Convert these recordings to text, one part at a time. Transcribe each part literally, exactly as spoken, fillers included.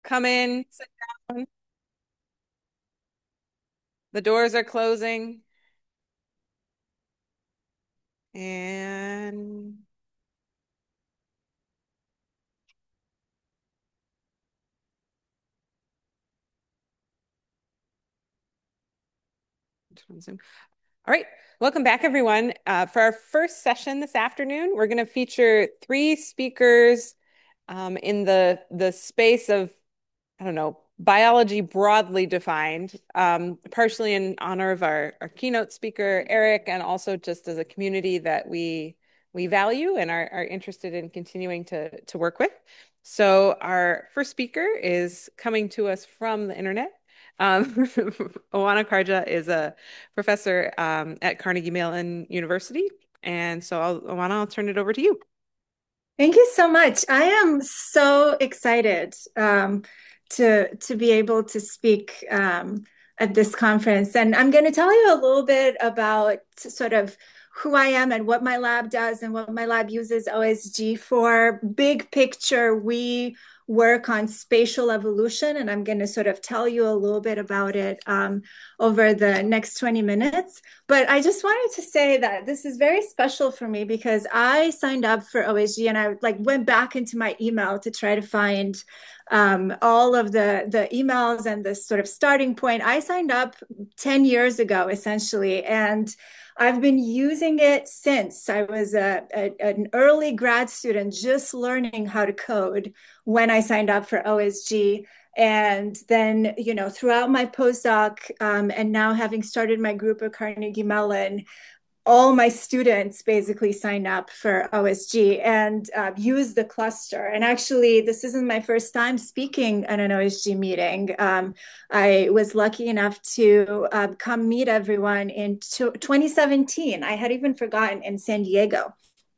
come in, sit down. The doors are closing. And Zoom. All right, welcome back, everyone. Uh, for our first session this afternoon, we're going to feature three speakers um, in the the space of I don't know, biology broadly defined, um, partially in honor of our, our keynote speaker, Eric, and also just as a community that we we value and are, are interested in continuing to, to work with. So our first speaker is coming to us from the internet. Um, Oana Karja is a professor um, at Carnegie Mellon University. And so, I'll, Oana, I'll turn it over to you. Thank you so much. I am so excited um, to to be able to speak um, at this conference, and I'm going to tell you a little bit about sort of who I am and what my lab does and what my lab uses O S G for. Big picture, we work on spatial evolution, and I'm going to sort of tell you a little bit about it um, over the next twenty minutes. But I just wanted to say that this is very special for me because I signed up for O S G and I like went back into my email to try to find um, all of the the emails and the sort of starting point. I signed up ten years ago, essentially, and I've been using it since. I was a, a, an early grad student just learning how to code when I signed up for O S G. And then, you know, throughout my postdoc um, and now having started my group at Carnegie Mellon, all my students basically signed up for O S G and uh, use the cluster. And actually, this isn't my first time speaking at an O S G meeting. Um, I was lucky enough to uh, come meet everyone in twenty seventeen. I had even forgotten in San Diego.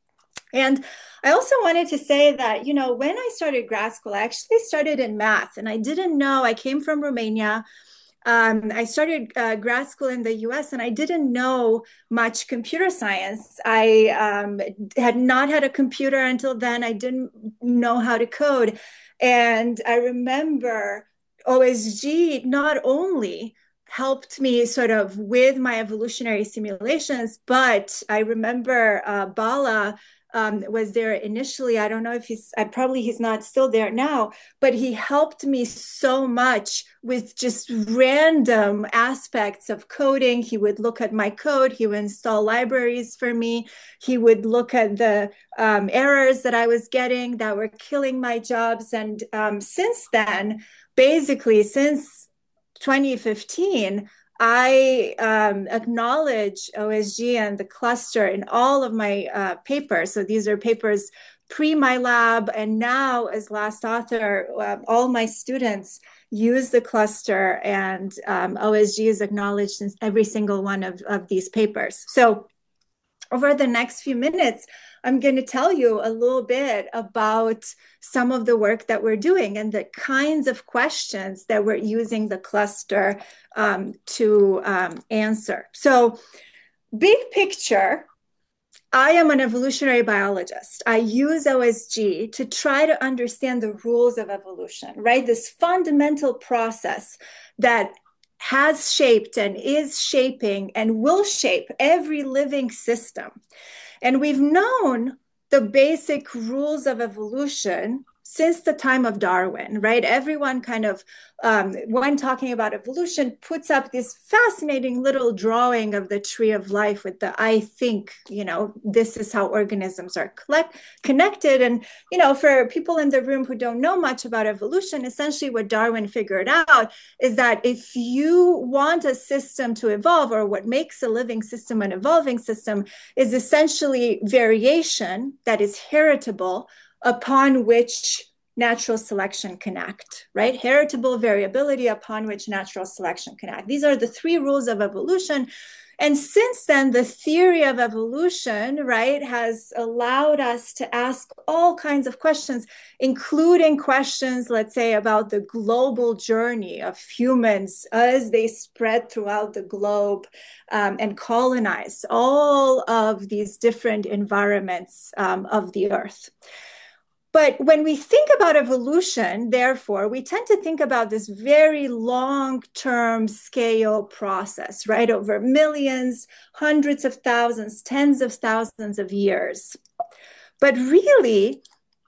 And I also wanted to say that, you know, when I started grad school, I actually started in math and I didn't know, I came from Romania. Um, I started uh, grad school in the U S and I didn't know much computer science. I um, had not had a computer until then. I didn't know how to code. And I remember O S G not only helped me sort of with my evolutionary simulations, but I remember uh, Bala um, was there initially. I don't know if he's, I probably he's not still there now, but he helped me so much with just random aspects of coding. He would look at my code, he would install libraries for me, he would look at the um, errors that I was getting that were killing my jobs. And um, since then, basically, since twenty fifteen, I um, acknowledge O S G and the cluster in all of my uh, papers. So these are papers pre my lab, and now as last author, uh, all my students use the cluster, and um, O S G is acknowledged in every single one of, of these papers. So over the next few minutes, I'm going to tell you a little bit about some of the work that we're doing and the kinds of questions that we're using the cluster um, to um, answer. So, big picture, I am an evolutionary biologist. I use O S G to try to understand the rules of evolution, right? This fundamental process that has shaped and is shaping and will shape every living system. And we've known the basic rules of evolution since the time of Darwin, right? Everyone kind of, um, when talking about evolution, puts up this fascinating little drawing of the tree of life with the I think, you know, this is how organisms are collect- connected. And, you know, for people in the room who don't know much about evolution, essentially what Darwin figured out is that if you want a system to evolve, or what makes a living system an evolving system, is essentially variation that is heritable upon which natural selection can act, right? Heritable variability upon which natural selection can act. These are the three rules of evolution. And since then, the theory of evolution, right, has allowed us to ask all kinds of questions, including questions, let's say, about the global journey of humans as they spread throughout the globe um, and colonize all of these different environments um, of the earth. But when we think about evolution, therefore, we tend to think about this very long-term scale process, right? Over millions, hundreds of thousands, tens of thousands of years. But really,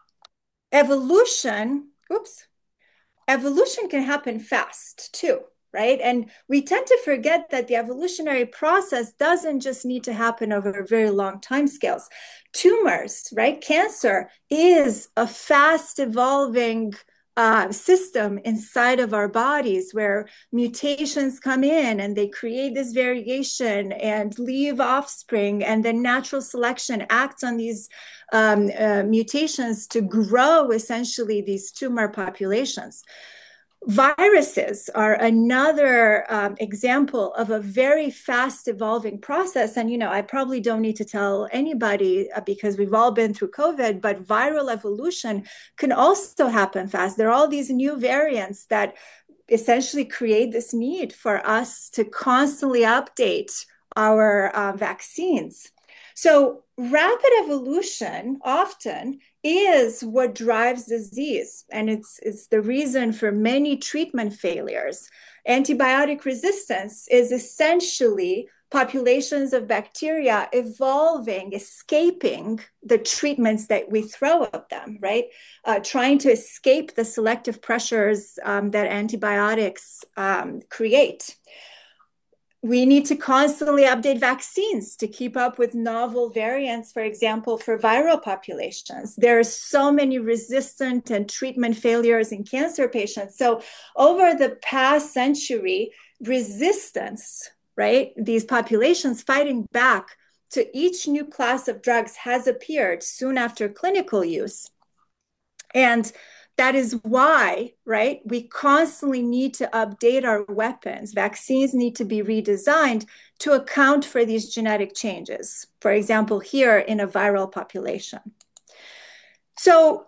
evolution, oops, evolution can happen fast too, right? And we tend to forget that the evolutionary process doesn't just need to happen over very long time scales. Tumors, right? Cancer is a fast evolving uh, system inside of our bodies where mutations come in and they create this variation and leave offspring, and then natural selection acts on these um, uh, mutations to grow essentially these tumor populations. Viruses are another um, example of a very fast evolving process. And, you know, I probably don't need to tell anybody uh, because we've all been through COVID, but viral evolution can also happen fast. There are all these new variants that essentially create this need for us to constantly update our uh, vaccines. So rapid evolution often is what drives disease, and it's, it's the reason for many treatment failures. Antibiotic resistance is essentially populations of bacteria evolving, escaping the treatments that we throw at them, right? Uh, trying to escape the selective pressures um, that antibiotics um, create. We need to constantly update vaccines to keep up with novel variants, for example, for viral populations. There are so many resistant and treatment failures in cancer patients. So over the past century, resistance, right, these populations fighting back to each new class of drugs has appeared soon after clinical use. And that is why, right, we constantly need to update our weapons. Vaccines need to be redesigned to account for these genetic changes, for example, here in a viral population. So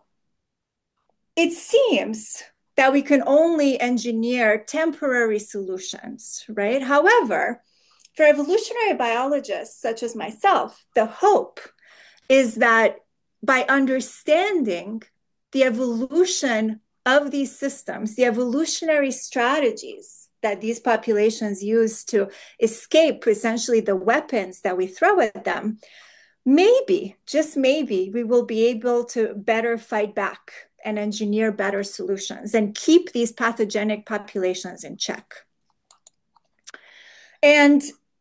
it seems that we can only engineer temporary solutions, right? However, for evolutionary biologists such as myself, the hope is that by understanding the evolution of these systems, the evolutionary strategies that these populations use to escape essentially the weapons that we throw at them, maybe, just maybe, we will be able to better fight back and engineer better solutions and keep these pathogenic populations in check. And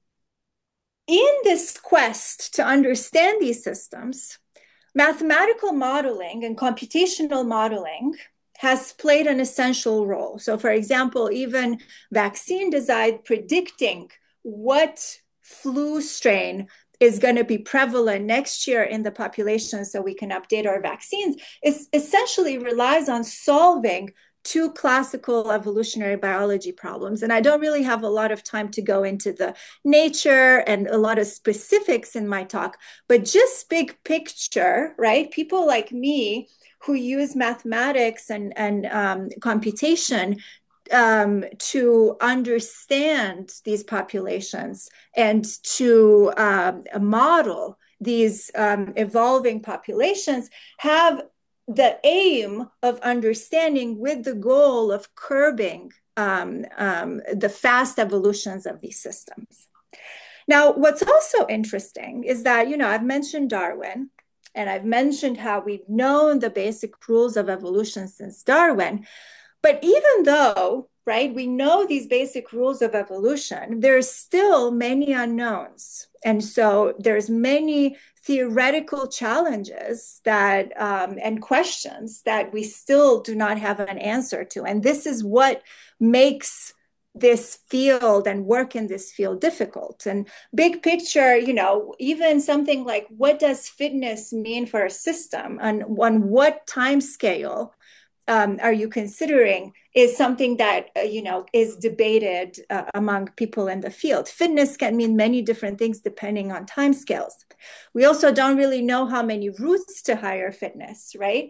in this quest to understand these systems, mathematical modeling and computational modeling has played an essential role. So, for example, even vaccine design predicting what flu strain is going to be prevalent next year in the population so we can update our vaccines is essentially relies on solving two classical evolutionary biology problems. And I don't really have a lot of time to go into the nature and a lot of specifics in my talk, but just big picture, right? People like me who use mathematics and, and um, computation um, to understand these populations and to um, model these um, evolving populations have the aim of understanding with the goal of curbing um, um, the fast evolutions of these systems. Now, what's also interesting is that, you know, I've mentioned Darwin, and I've mentioned how we've known the basic rules of evolution since Darwin. But even though, right, we know these basic rules of evolution, there's still many unknowns. And so there's many theoretical challenges that um, and questions that we still do not have an answer to. And this is what makes this field and work in this field difficult. And big picture, you know, even something like what does fitness mean for a system and on what time scale Um, are you considering is something that, uh, you know, is debated uh, among people in the field. Fitness can mean many different things depending on timescales. We also don't really know how many routes to higher fitness, right?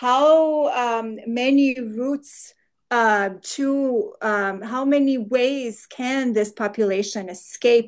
How um, many routes uh, to, um, how many ways can this population escape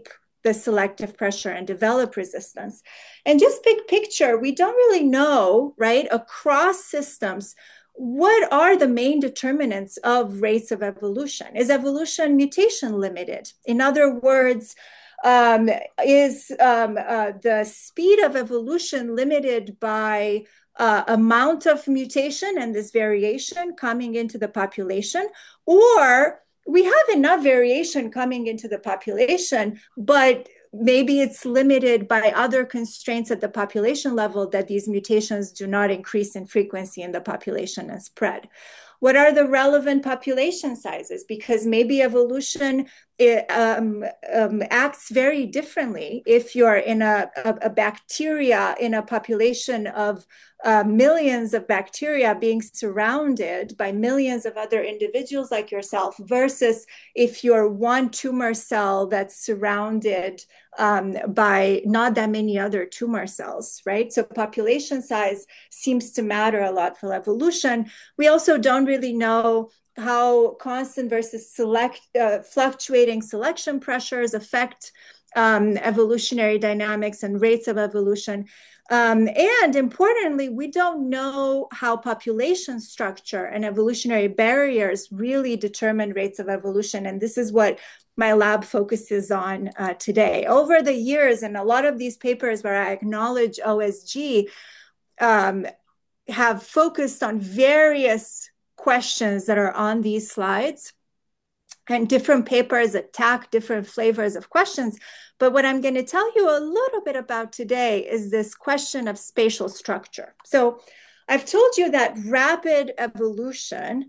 the selective pressure and develop resistance. And just big picture, we don't really know, right, across systems, what are the main determinants of rates of evolution? Is evolution mutation limited? In other words, um, is um, uh, the speed of evolution limited by uh, amount of mutation and this variation coming into the population? Or we have enough variation coming into the population, but maybe it's limited by other constraints at the population level that these mutations do not increase in frequency in the population and spread. What are the relevant population sizes? Because maybe evolution it, um, um, acts very differently if you're in a, a, a bacteria in a population of uh, millions of bacteria being surrounded by millions of other individuals like yourself versus if you're one tumor cell that's surrounded um, by not that many other tumor cells, right? So population size seems to matter a lot for evolution. We also don't really know how constant versus select uh, fluctuating selection pressures affect um, evolutionary dynamics and rates of evolution. Um, and importantly, we don't know how population structure and evolutionary barriers really determine rates of evolution. And this is what my lab focuses on uh, today. Over the years, and a lot of these papers where I acknowledge O S G um, have focused on various questions that are on these slides. And different papers attack different flavors of questions. But what I'm going to tell you a little bit about today is this question of spatial structure. So I've told you that rapid evolution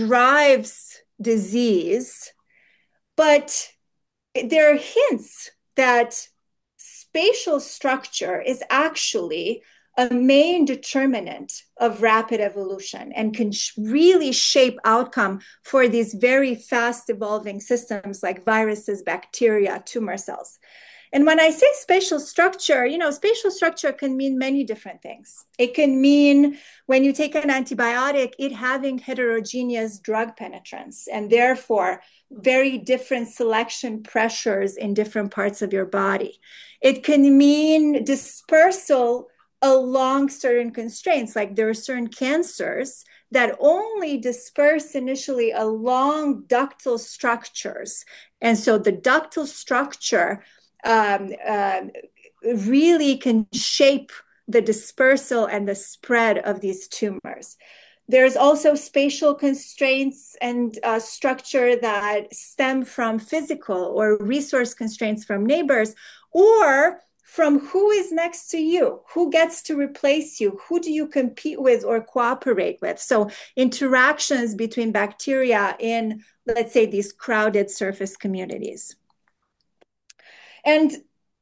drives disease, but there are hints that spatial structure is actually a main determinant of rapid evolution and can really shape outcome for these very fast evolving systems like viruses, bacteria, tumor cells. And when I say spatial structure, you know, spatial structure can mean many different things. It can mean when you take an antibiotic, it having heterogeneous drug penetrance and therefore very different selection pressures in different parts of your body. It can mean dispersal along certain constraints, like there are certain cancers that only disperse initially along ductal structures. And so the ductal structure um, uh, really can shape the dispersal and the spread of these tumors. There's also spatial constraints and uh, structure that stem from physical or resource constraints from neighbors, or from who is next to you, who gets to replace you, who do you compete with or cooperate with. So interactions between bacteria in, let's say, these crowded surface communities. And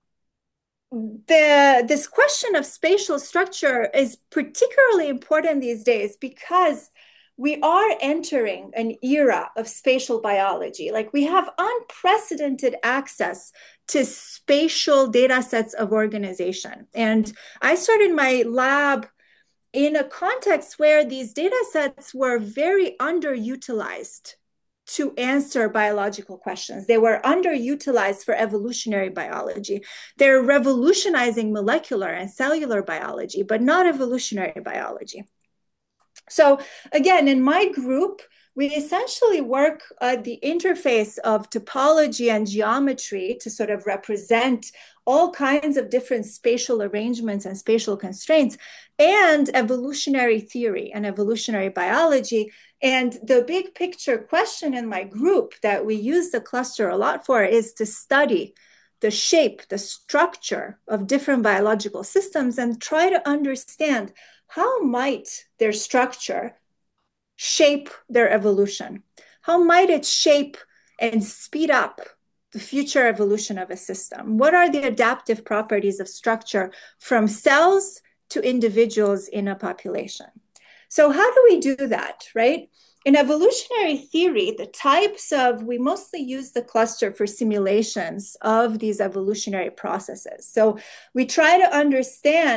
the, this question of spatial structure is particularly important these days because we are entering an era of spatial biology. Like we have unprecedented access to spatial data sets of organization. And I started my lab in a context where these data sets were very underutilized to answer biological questions. They were underutilized for evolutionary biology. They're revolutionizing molecular and cellular biology, but not evolutionary biology. So again, in my group, we essentially work at the interface of topology and geometry to sort of represent all kinds of different spatial arrangements and spatial constraints, and evolutionary theory and evolutionary biology. And the big picture question in my group that we use the cluster a lot for is to study the shape, the structure of different biological systems and try to understand how might their structure shape their evolution? How might it shape and speed up the future evolution of a system? What are the adaptive properties of structure from cells to individuals in a population? So how do we do that, right? In evolutionary theory, the types of, we mostly use the cluster for simulations of these evolutionary processes. So we try to understand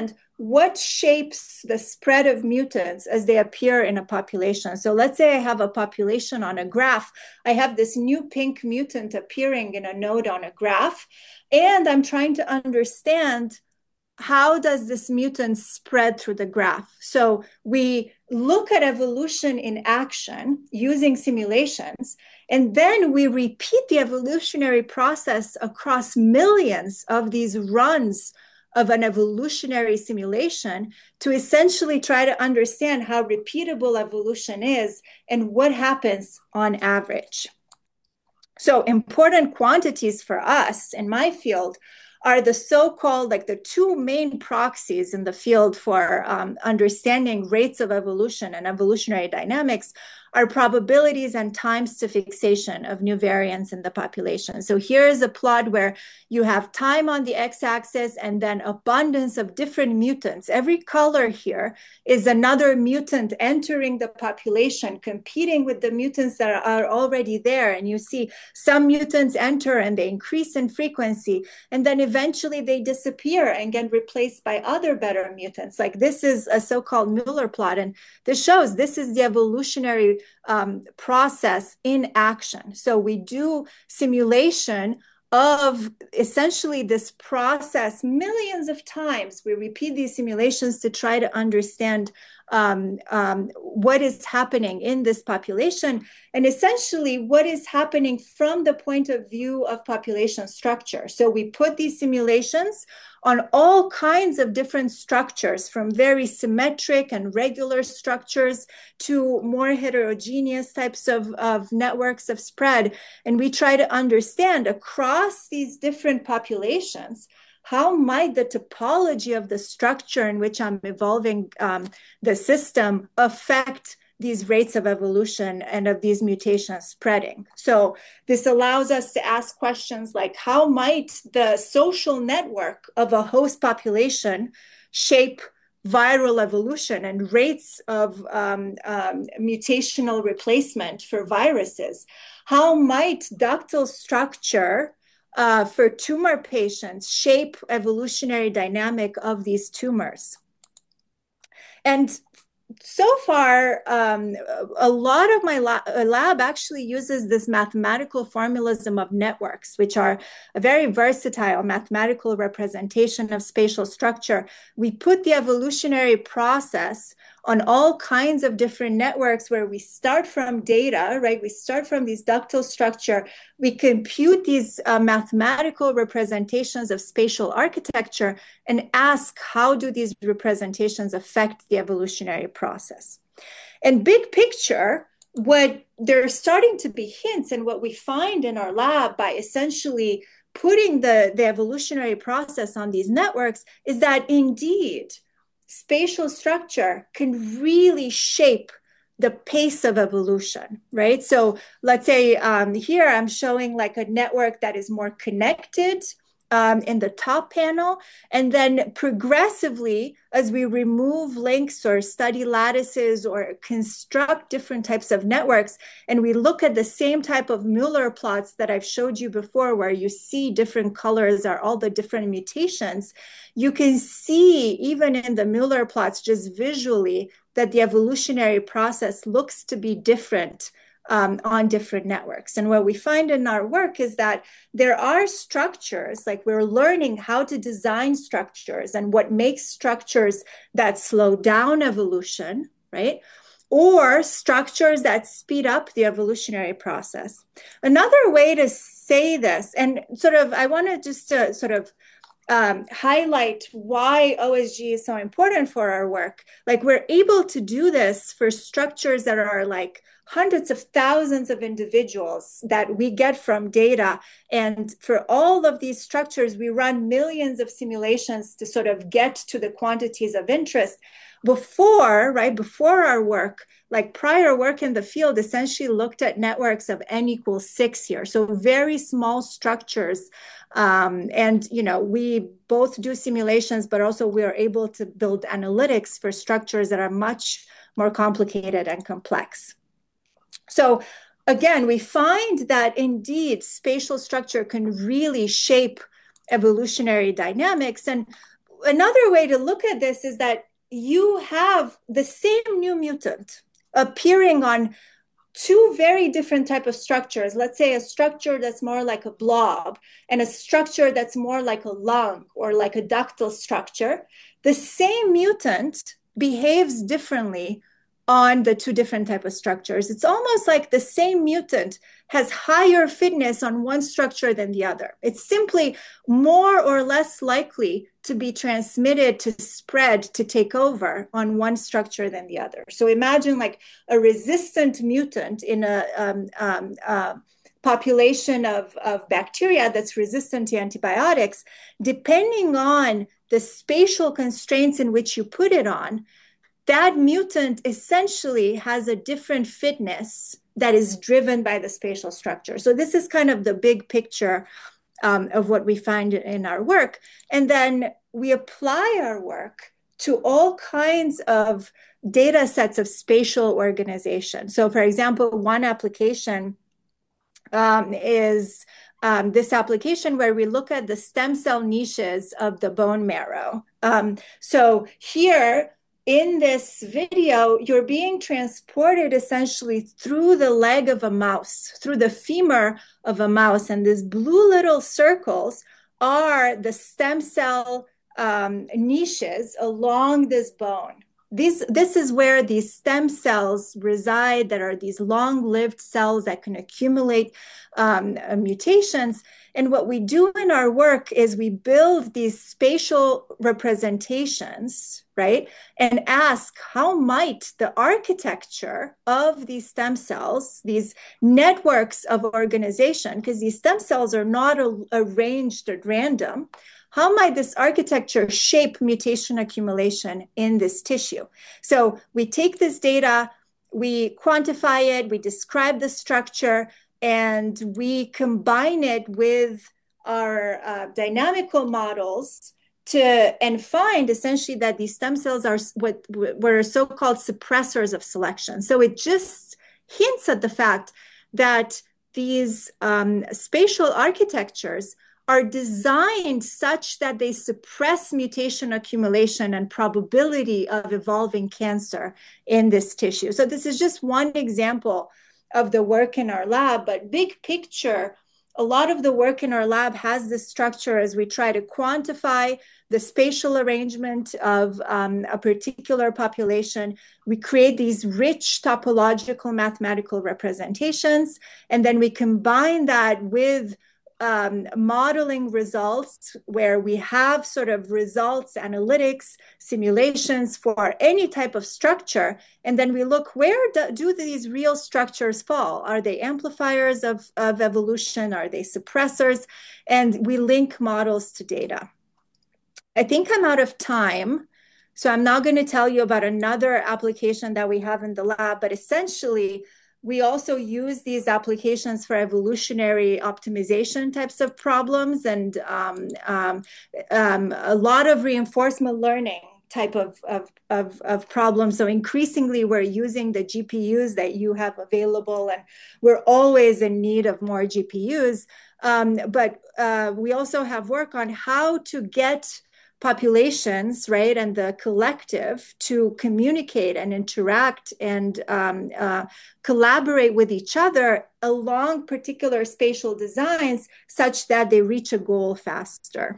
what shapes the spread of mutants as they appear in a population. So let's say I have a population on a graph. I have this new pink mutant appearing in a node on a graph, and I'm trying to understand how does this mutant spread through the graph? So we look at evolution in action using simulations, and then we repeat the evolutionary process across millions of these runs of an evolutionary simulation to essentially try to understand how repeatable evolution is and what happens on average. So important quantities for us in my field are the so-called, like the two main proxies in the field for um, understanding rates of evolution and evolutionary dynamics are probabilities and times to fixation of new variants in the population. So here is a plot where you have time on the x-axis and then abundance of different mutants. Every color here is another mutant entering the population, competing with the mutants that are already there. And you see some mutants enter and they increase in frequency, and then eventually they disappear and get replaced by other better mutants. Like this is a so-called Mueller plot, and this shows this is the evolutionary um, process in action. So we do simulation of essentially this process millions of times. We repeat these simulations to try to understand um, um, what is happening in this population, and essentially what is happening from the point of view of population structure. So we put these simulations on all kinds of different structures, from very symmetric and regular structures to more heterogeneous types of, of networks of spread. And we try to understand across these different populations, how might the topology of the structure in which I'm evolving um, the system affect these rates of evolution and of these mutations spreading. So this allows us to ask questions like, how might the social network of a host population shape viral evolution and rates of um, um, mutational replacement for viruses? How might ductal structure uh, for tumor patients shape evolutionary dynamic of these tumors? And so far, um, a lot of my lab, lab actually uses this mathematical formalism of networks, which are a very versatile mathematical representation of spatial structure. We put the evolutionary process on all kinds of different networks where we start from data, right? We start from these ductal structure. We compute these uh, mathematical representations of spatial architecture and ask, how do these representations affect the evolutionary process? And big picture, what there are starting to be hints, and what we find in our lab by essentially putting the, the evolutionary process on these networks is that indeed, spatial structure can really shape the pace of evolution, right? So let's say um, here I'm showing like a network that is more connected um, in the top panel. And then progressively, as we remove links or study lattices or construct different types of networks, and we look at the same type of Mueller plots that I've showed you before, where you see different colors are all the different mutations, you can see even in the Mueller plots just visually that the evolutionary process looks to be different um, on different networks. And what we find in our work is that there are structures, like we're learning how to design structures and what makes structures that slow down evolution, right? Or structures that speed up the evolutionary process. Another way to say this, and sort of, I want to just uh, sort of Um, highlight why O S G is so important for our work. Like we're able to do this for structures that are like hundreds of thousands of individuals that we get from data. And for all of these structures, we run millions of simulations to sort of get to the quantities of interest. Before, right, before our work, like prior work in the field essentially looked at networks of n equals six here. So very small structures. Um, and, you know, we both do simulations, but also we are able to build analytics for structures that are much more complicated and complex. So again, we find that indeed spatial structure can really shape evolutionary dynamics. And another way to look at this is that you have the same new mutant appearing on two very different type of structures. Let's say a structure that's more like a blob and a structure that's more like a lung or like a ductal structure. The same mutant behaves differently on the two different type of structures. It's almost like the same mutant has higher fitness on one structure than the other. It's simply more or less likely to be transmitted, to spread, to take over on one structure than the other. So imagine like a resistant mutant in a um, um, uh, population of, of bacteria that's resistant to antibiotics. Depending on the spatial constraints in which you put it on, that mutant essentially has a different fitness that is driven by the spatial structure. So this is kind of the big picture um, of what we find in our work. And then we apply our work to all kinds of data sets of spatial organization. So for example, one application um, is um, this application where we look at the stem cell niches of the bone marrow. Um, so here, in this video, you're being transported essentially through the leg of a mouse, through the femur of a mouse. And these blue little circles are the stem cell um, niches along this bone. These, this is where these stem cells reside, that are these long-lived cells that can accumulate um, uh, mutations. And what we do in our work is we build these spatial representations, right? And ask how might the architecture of these stem cells, these networks of organization, because these stem cells are not arranged at random, how might this architecture shape mutation accumulation in this tissue? So we take this data, we quantify it, we describe the structure, and we combine it with our uh, dynamical models to and find essentially that these stem cells are what were so-called suppressors of selection. So it just hints at the fact that these um, spatial architectures are designed such that they suppress mutation accumulation and probability of evolving cancer in this tissue. So this is just one example of the work in our lab, but big picture, a lot of the work in our lab has this structure as we try to quantify the spatial arrangement of um, a particular population. We create these rich topological mathematical representations, and then we combine that with Um, modeling results where we have sort of results, analytics, simulations for any type of structure. And then we look, where do, do these real structures fall? Are they amplifiers of, of evolution? Are they suppressors? And we link models to data. I think I'm out of time. So I'm not going to tell you about another application that we have in the lab, but essentially, we also use these applications for evolutionary optimization types of problems and um, um, um, a lot of reinforcement learning type of, of, of, of problems. So increasingly, we're using the G P Us that you have available, and we're always in need of more G P Us. Um, but uh, we also have work on how to get populations, right, and the collective to communicate and interact and um, uh, collaborate with each other along particular spatial designs such that they reach a goal faster.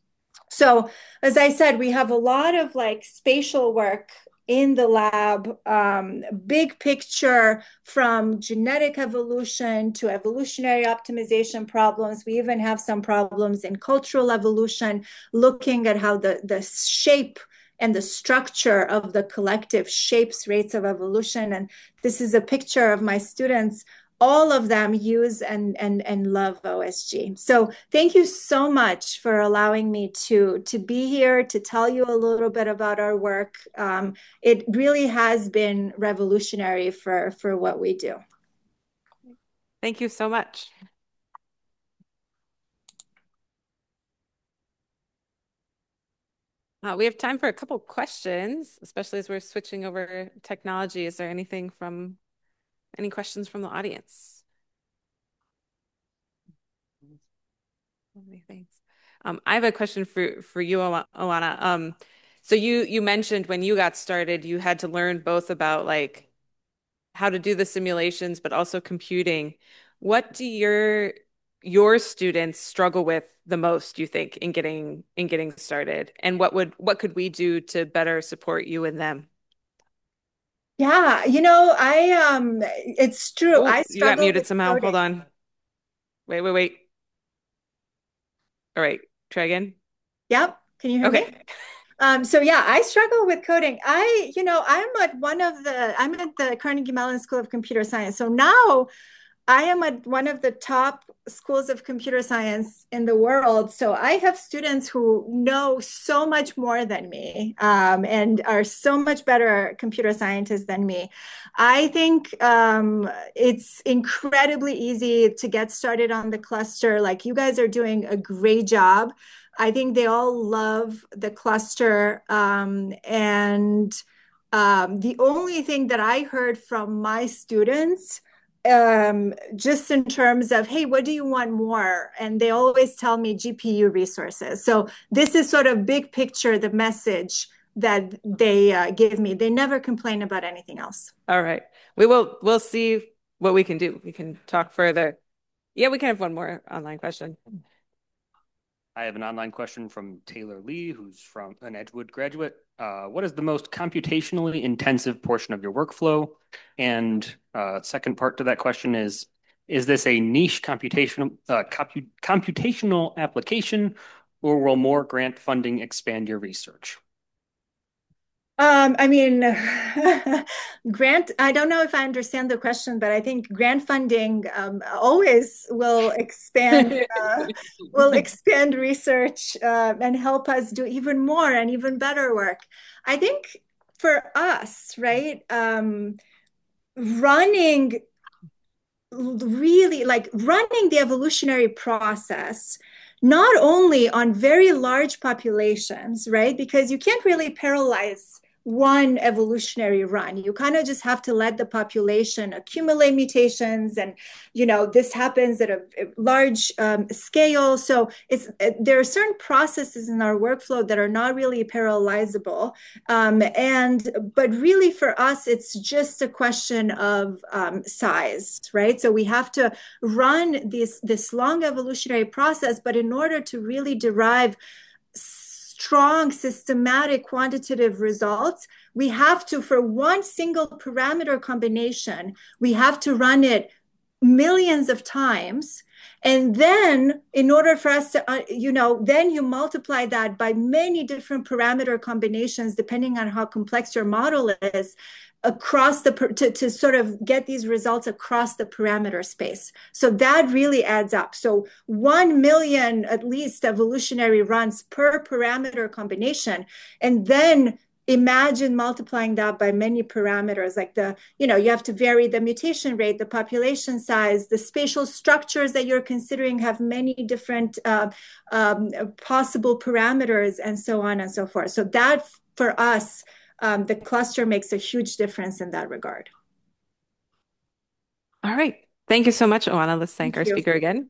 So, as I said, we have a lot of like spatial work in the lab, um, big picture from genetic evolution to evolutionary optimization problems. We even have some problems in cultural evolution, looking at how the, the shape and the structure of the collective shapes rates of evolution. And this is a picture of my students. All of them use and, and, and love O S G. So thank you so much for allowing me to, to be here, to tell you a little bit about our work. Um, it really has been revolutionary for, for what we do. Thank you so much. Uh, we have time for a couple questions, especially as we're switching over technology. Is there anything from any questions from the audience? Many thanks. Um, I have a question for for you, Owa- Owana. Um, so you you mentioned when you got started, you had to learn both about like how to do the simulations, but also computing. What do your your students struggle with the most, you think, in getting in getting started? And what would what could we do to better support you and them? Yeah, you know, I um it's true. Oh, I you got struggle muted with somehow. Hold coding. on. Wait, wait, wait. All right, try again. Yep. Can you hear me? Okay. Um, so yeah, I struggle with coding. I, you know, I'm at one of the, I'm at the Carnegie Mellon School of Computer Science. So now I am at one of the top schools of computer science in the world. So I have students who know so much more than me, um, and are so much better computer scientists than me. I think um, it's incredibly easy to get started on the cluster. Like you guys are doing a great job. I think they all love the cluster. Um, and um, the only thing that I heard from my students, um, just in terms of, hey, what do you want more? And they always tell me G P U resources. So this is sort of big picture, the message that they uh, give me. They never complain about anything else. All right. We will we'll see what we can do. We can talk further. Yeah, we can have one more online question. I have an online question from Taylor Lee, who's from an Edgewood graduate. Uh, what is the most computationally intensive portion of your workflow? And uh, second part to that question is, is this a niche computational uh, compu computational application, or will more grant funding expand your research? Um, I mean, grant, I don't know if I understand the question, but I think grant funding um, always will expand, uh, will expand research uh, and help us do even more and even better work. I think for us, right, um, running really like running the evolutionary process not only on very large populations, right? Because you can't really parallelize one evolutionary run. You kind of just have to let the population accumulate mutations, and you know this happens at a, a large um, scale. So it's there are certain processes in our workflow that are not really parallelizable, um, and but really for us, it's just a question of um, size, right? So we have to run this this long evolutionary process, but in order to really derive strong, systematic, quantitative results, we have to, for one single parameter combination, we have to run it millions of times. And then, in order for us to, uh, you know, then you multiply that by many different parameter combinations, depending on how complex your model is, across the, to, to sort of get these results across the parameter space. So that really adds up. So one million at least evolutionary runs per parameter combination. And then imagine multiplying that by many parameters, like the, you know, you have to vary the mutation rate, the population size, the spatial structures that you're considering have many different uh, um, possible parameters, and so on and so forth. So that for us, um, the cluster makes a huge difference in that regard. All right. Thank you so much, Oana. Let's thank Thank our you. speaker again.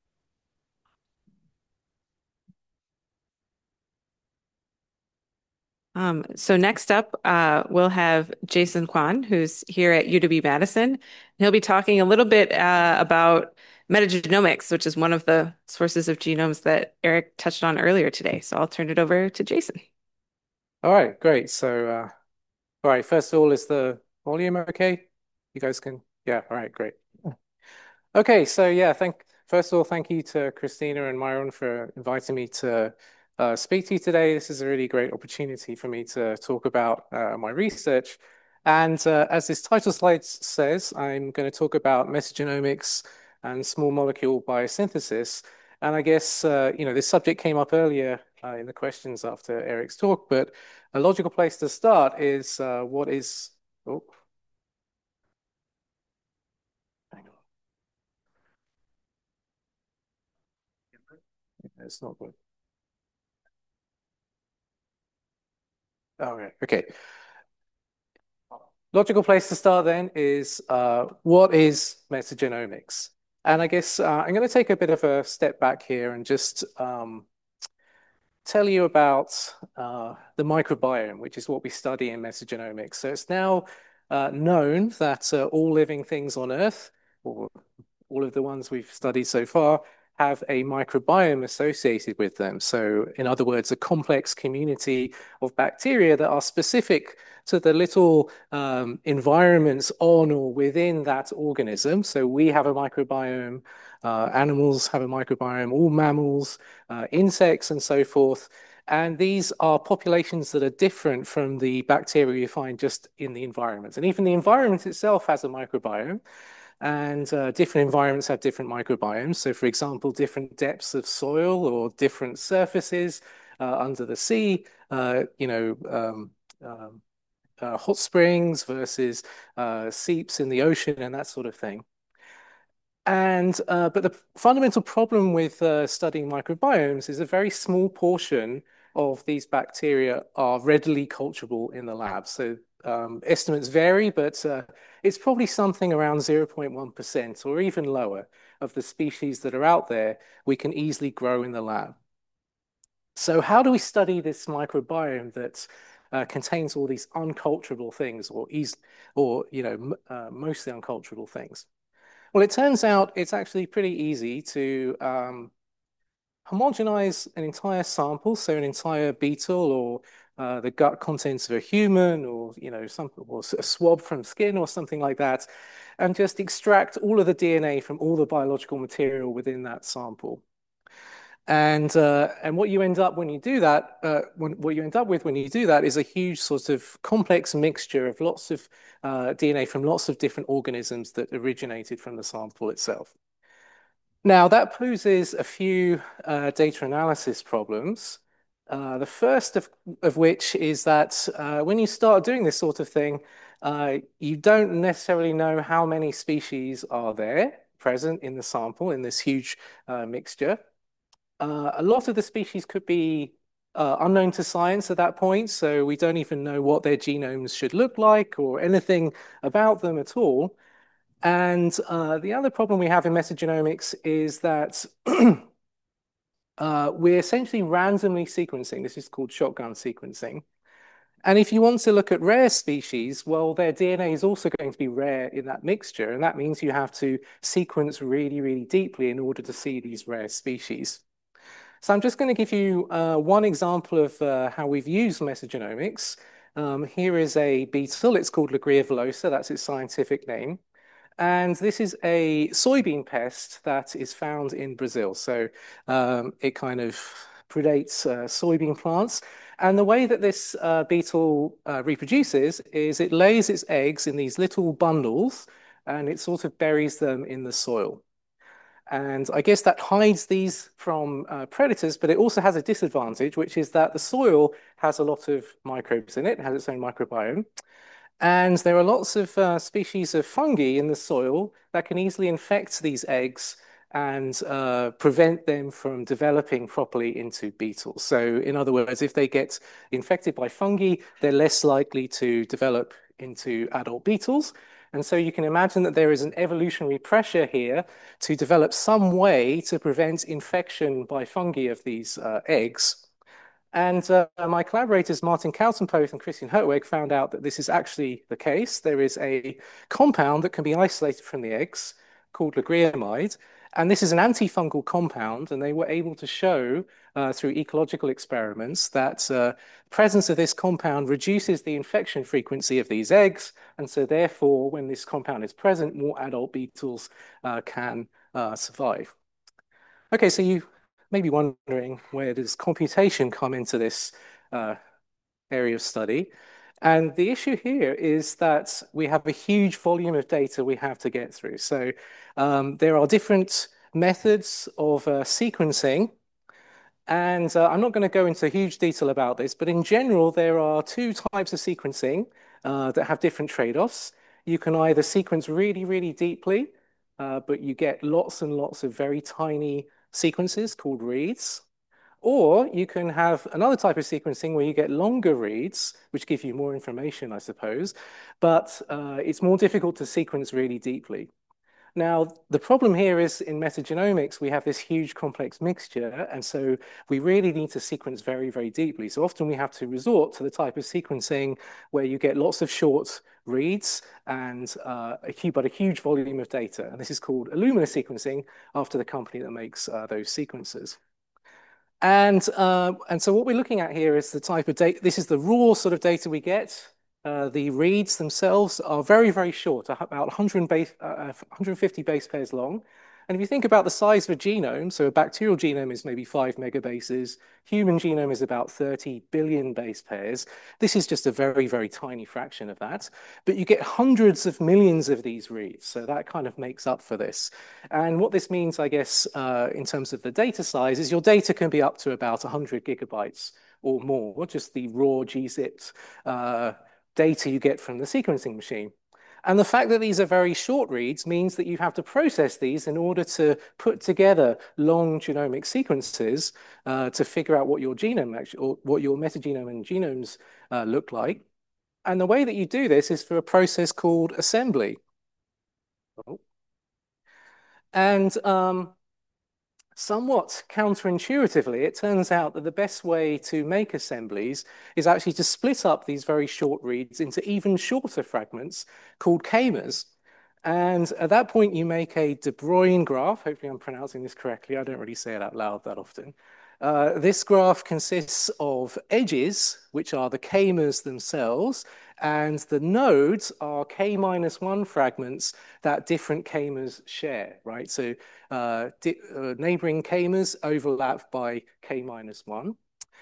Um, so next up, uh, we'll have Jason Kwan, who's here at U W Madison. He'll be talking a little bit uh, about metagenomics, which is one of the sources of genomes that Eric touched on earlier today. So I'll turn it over to Jason. All right, great. So, uh, all right, first of all, is the volume okay? You guys can, yeah, all right, great. Okay, so yeah, thank first of all, thank you to Christina and Myron for inviting me to uh, speak to you today. This is a really great opportunity for me to talk about uh, my research. And uh, as this title slide says, I'm going to talk about metagenomics and small molecule biosynthesis. And I guess, uh, you know, this subject came up earlier uh, in the questions after Eric's talk, but a logical place to start is uh, what is, oh, hang on, it's not good. All right, okay. Logical place to start then is uh, what is metagenomics? And I guess uh, I'm going to take a bit of a step back here and just um, tell you about uh, the microbiome, which is what we study in metagenomics. So it's now uh, known that uh, all living things on Earth, or all of the ones we've studied so far, have a microbiome associated with them. So, in other words, a complex community of bacteria that are specific to the little um, environments on or within that organism. So, we have a microbiome, uh, animals have a microbiome, all mammals, uh, insects, and so forth. And these are populations that are different from the bacteria you find just in the environment. And even the environment itself has a microbiome. And uh, different environments have different microbiomes. So, for example, different depths of soil or different surfaces uh, under the sea, uh, you know, um, um, uh, hot springs versus uh, seeps in the ocean and that sort of thing. And uh, but the fundamental problem with uh, studying microbiomes is a very small portion of these bacteria are readily culturable in the lab. So um, estimates vary, but uh, it's probably something around zero point one percent or even lower of the species that are out there we can easily grow in the lab. So how do we study this microbiome that uh, contains all these unculturable things, or eas or you know uh, mostly unculturable things? Well, it turns out it's actually pretty easy to um, homogenize an entire sample, so an entire beetle or uh, the gut contents of a human, or you know, some or a swab from skin or something like that, and just extract all of the D N A from all the biological material within that sample. And uh, and what you end up when you do that, uh, when, what you end up with when you do that is a huge sort of complex mixture of lots of uh, D N A from lots of different organisms that originated from the sample itself. Now that poses a few uh, data analysis problems. Uh, the first of, of which is that uh, when you start doing this sort of thing, uh, you don't necessarily know how many species are there present in the sample in this huge uh, mixture. Uh, a lot of the species could be uh, unknown to science at that point, so we don't even know what their genomes should look like or anything about them at all. And uh, the other problem we have in metagenomics is that uh, we're essentially randomly sequencing. This is called shotgun sequencing. And if you want to look at rare species, well, their D N A is also going to be rare in that mixture. And that means you have to sequence really, really deeply in order to see these rare species. So I'm just going to give you uh, one example of uh, how we've used metagenomics. Um, here is a beetle. It's called Lagria villosa. That's its scientific name. And this is a soybean pest that is found in Brazil. So um, it kind of predates uh, soybean plants. And the way that this uh, beetle uh, reproduces is it lays its eggs in these little bundles and it sort of buries them in the soil. And I guess that hides these from uh, predators, but it also has a disadvantage, which is that the soil has a lot of microbes in it, it has its own microbiome. And there are lots of uh, species of fungi in the soil that can easily infect these eggs and uh, prevent them from developing properly into beetles. So in other words, if they get infected by fungi, they're less likely to develop into adult beetles. And so you can imagine that there is an evolutionary pressure here to develop some way to prevent infection by fungi of these uh, eggs. And uh, my collaborators, Martin Koutenpoot and Christian Hertweg, found out that this is actually the case. There is a compound that can be isolated from the eggs called lagriamide. And this is an antifungal compound. And they were able to show uh, through ecological experiments that uh, presence of this compound reduces the infection frequency of these eggs. And so therefore, when this compound is present, more adult beetles uh, can uh, survive. Okay, so you may be wondering, where does computation come into this uh, area of study? And the issue here is that we have a huge volume of data we have to get through. So um, there are different methods of uh, sequencing. And uh, I'm not going to go into huge detail about this, but in general, there are two types of sequencing uh, that have different trade-offs. You can either sequence really, really deeply, uh, but you get lots and lots of very tiny sequences called reads. Or you can have another type of sequencing where you get longer reads, which give you more information, I suppose, but uh, it's more difficult to sequence really deeply. Now, the problem here is in metagenomics, we have this huge complex mixture, and so we really need to sequence very, very deeply. So often we have to resort to the type of sequencing where you get lots of short reads and uh, a huge, but a huge volume of data. And this is called Illumina sequencing after the company that makes uh, those sequences. And, uh, and so what we're looking at here is the type of data, this is the raw sort of data we get. Uh, the reads themselves are very, very short, about one hundred base, uh, one hundred fifty base pairs long. And if you think about the size of a genome, so a bacterial genome is maybe five megabases, human genome is about thirty billion base pairs. This is just a very, very tiny fraction of that. But you get hundreds of millions of these reads, so that kind of makes up for this. And what this means, I guess, uh, in terms of the data size, is your data can be up to about one hundred gigabytes or more, just the raw G zipped uh, data you get from the sequencing machine. And the fact that these are very short reads means that you have to process these in order to put together long genomic sequences uh, to figure out what your genome actually, or what your metagenome and genomes uh, look like. And the way that you do this is through a process called assembly. Oh. And um, somewhat counterintuitively, it turns out that the best way to make assemblies is actually to split up these very short reads into even shorter fragments called k-mers. And at that point, you make a De Broglie graph. Hopefully, I'm pronouncing this correctly. I don't really say it out loud that often. Uh, this graph consists of edges, which are the k-mers themselves, and the nodes are k minus one fragments that different k-mers share, right? So uh, uh, neighboring k-mers overlap by k minus one.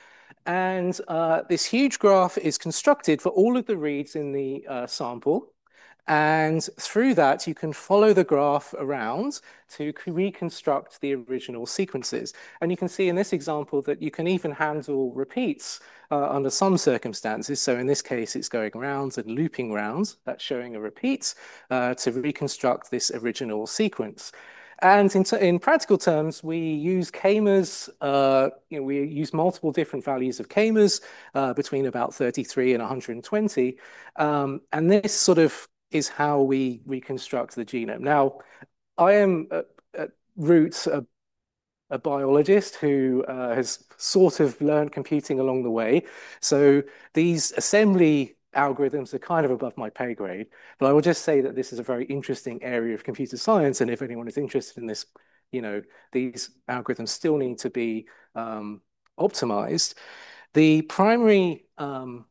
And uh, this huge graph is constructed for all of the reads in the uh, sample. And through that, you can follow the graph around to reconstruct the original sequences. And you can see in this example that you can even handle repeats uh, under some circumstances. So in this case, it's going rounds and looping rounds. That's showing a repeat uh, to reconstruct this original sequence. And in, in practical terms, we use k-mers, uh, you know, we use multiple different values of k-mers uh, between about thirty-three and one hundred twenty. Um, and this sort of is how we reconstruct the genome. Now, I am at, at roots a, a biologist who uh, has sort of learned computing along the way. So these assembly algorithms are kind of above my pay grade, but I will just say that this is a very interesting area of computer science. And if anyone is interested in this, you know, these algorithms still need to be um, optimized. The primary um,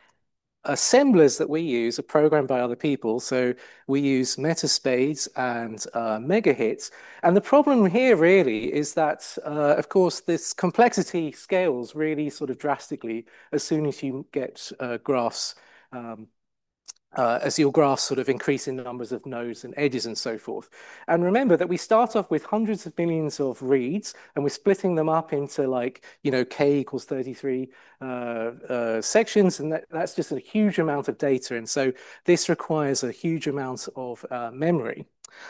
assemblers that we use are programmed by other people. So we use Metaspades and uh, Megahit. And the problem here really is that, uh, of course, this complexity scales really sort of drastically as soon as you get uh, graphs um, uh, as your graphs sort of increase in numbers of nodes and edges and so forth. And remember that we start off with hundreds of millions of reads, and we're splitting them up into like, you know, k equals thirty-three uh, uh, sections, and that, that's just a huge amount of data. And so this requires a huge amount of uh, memory.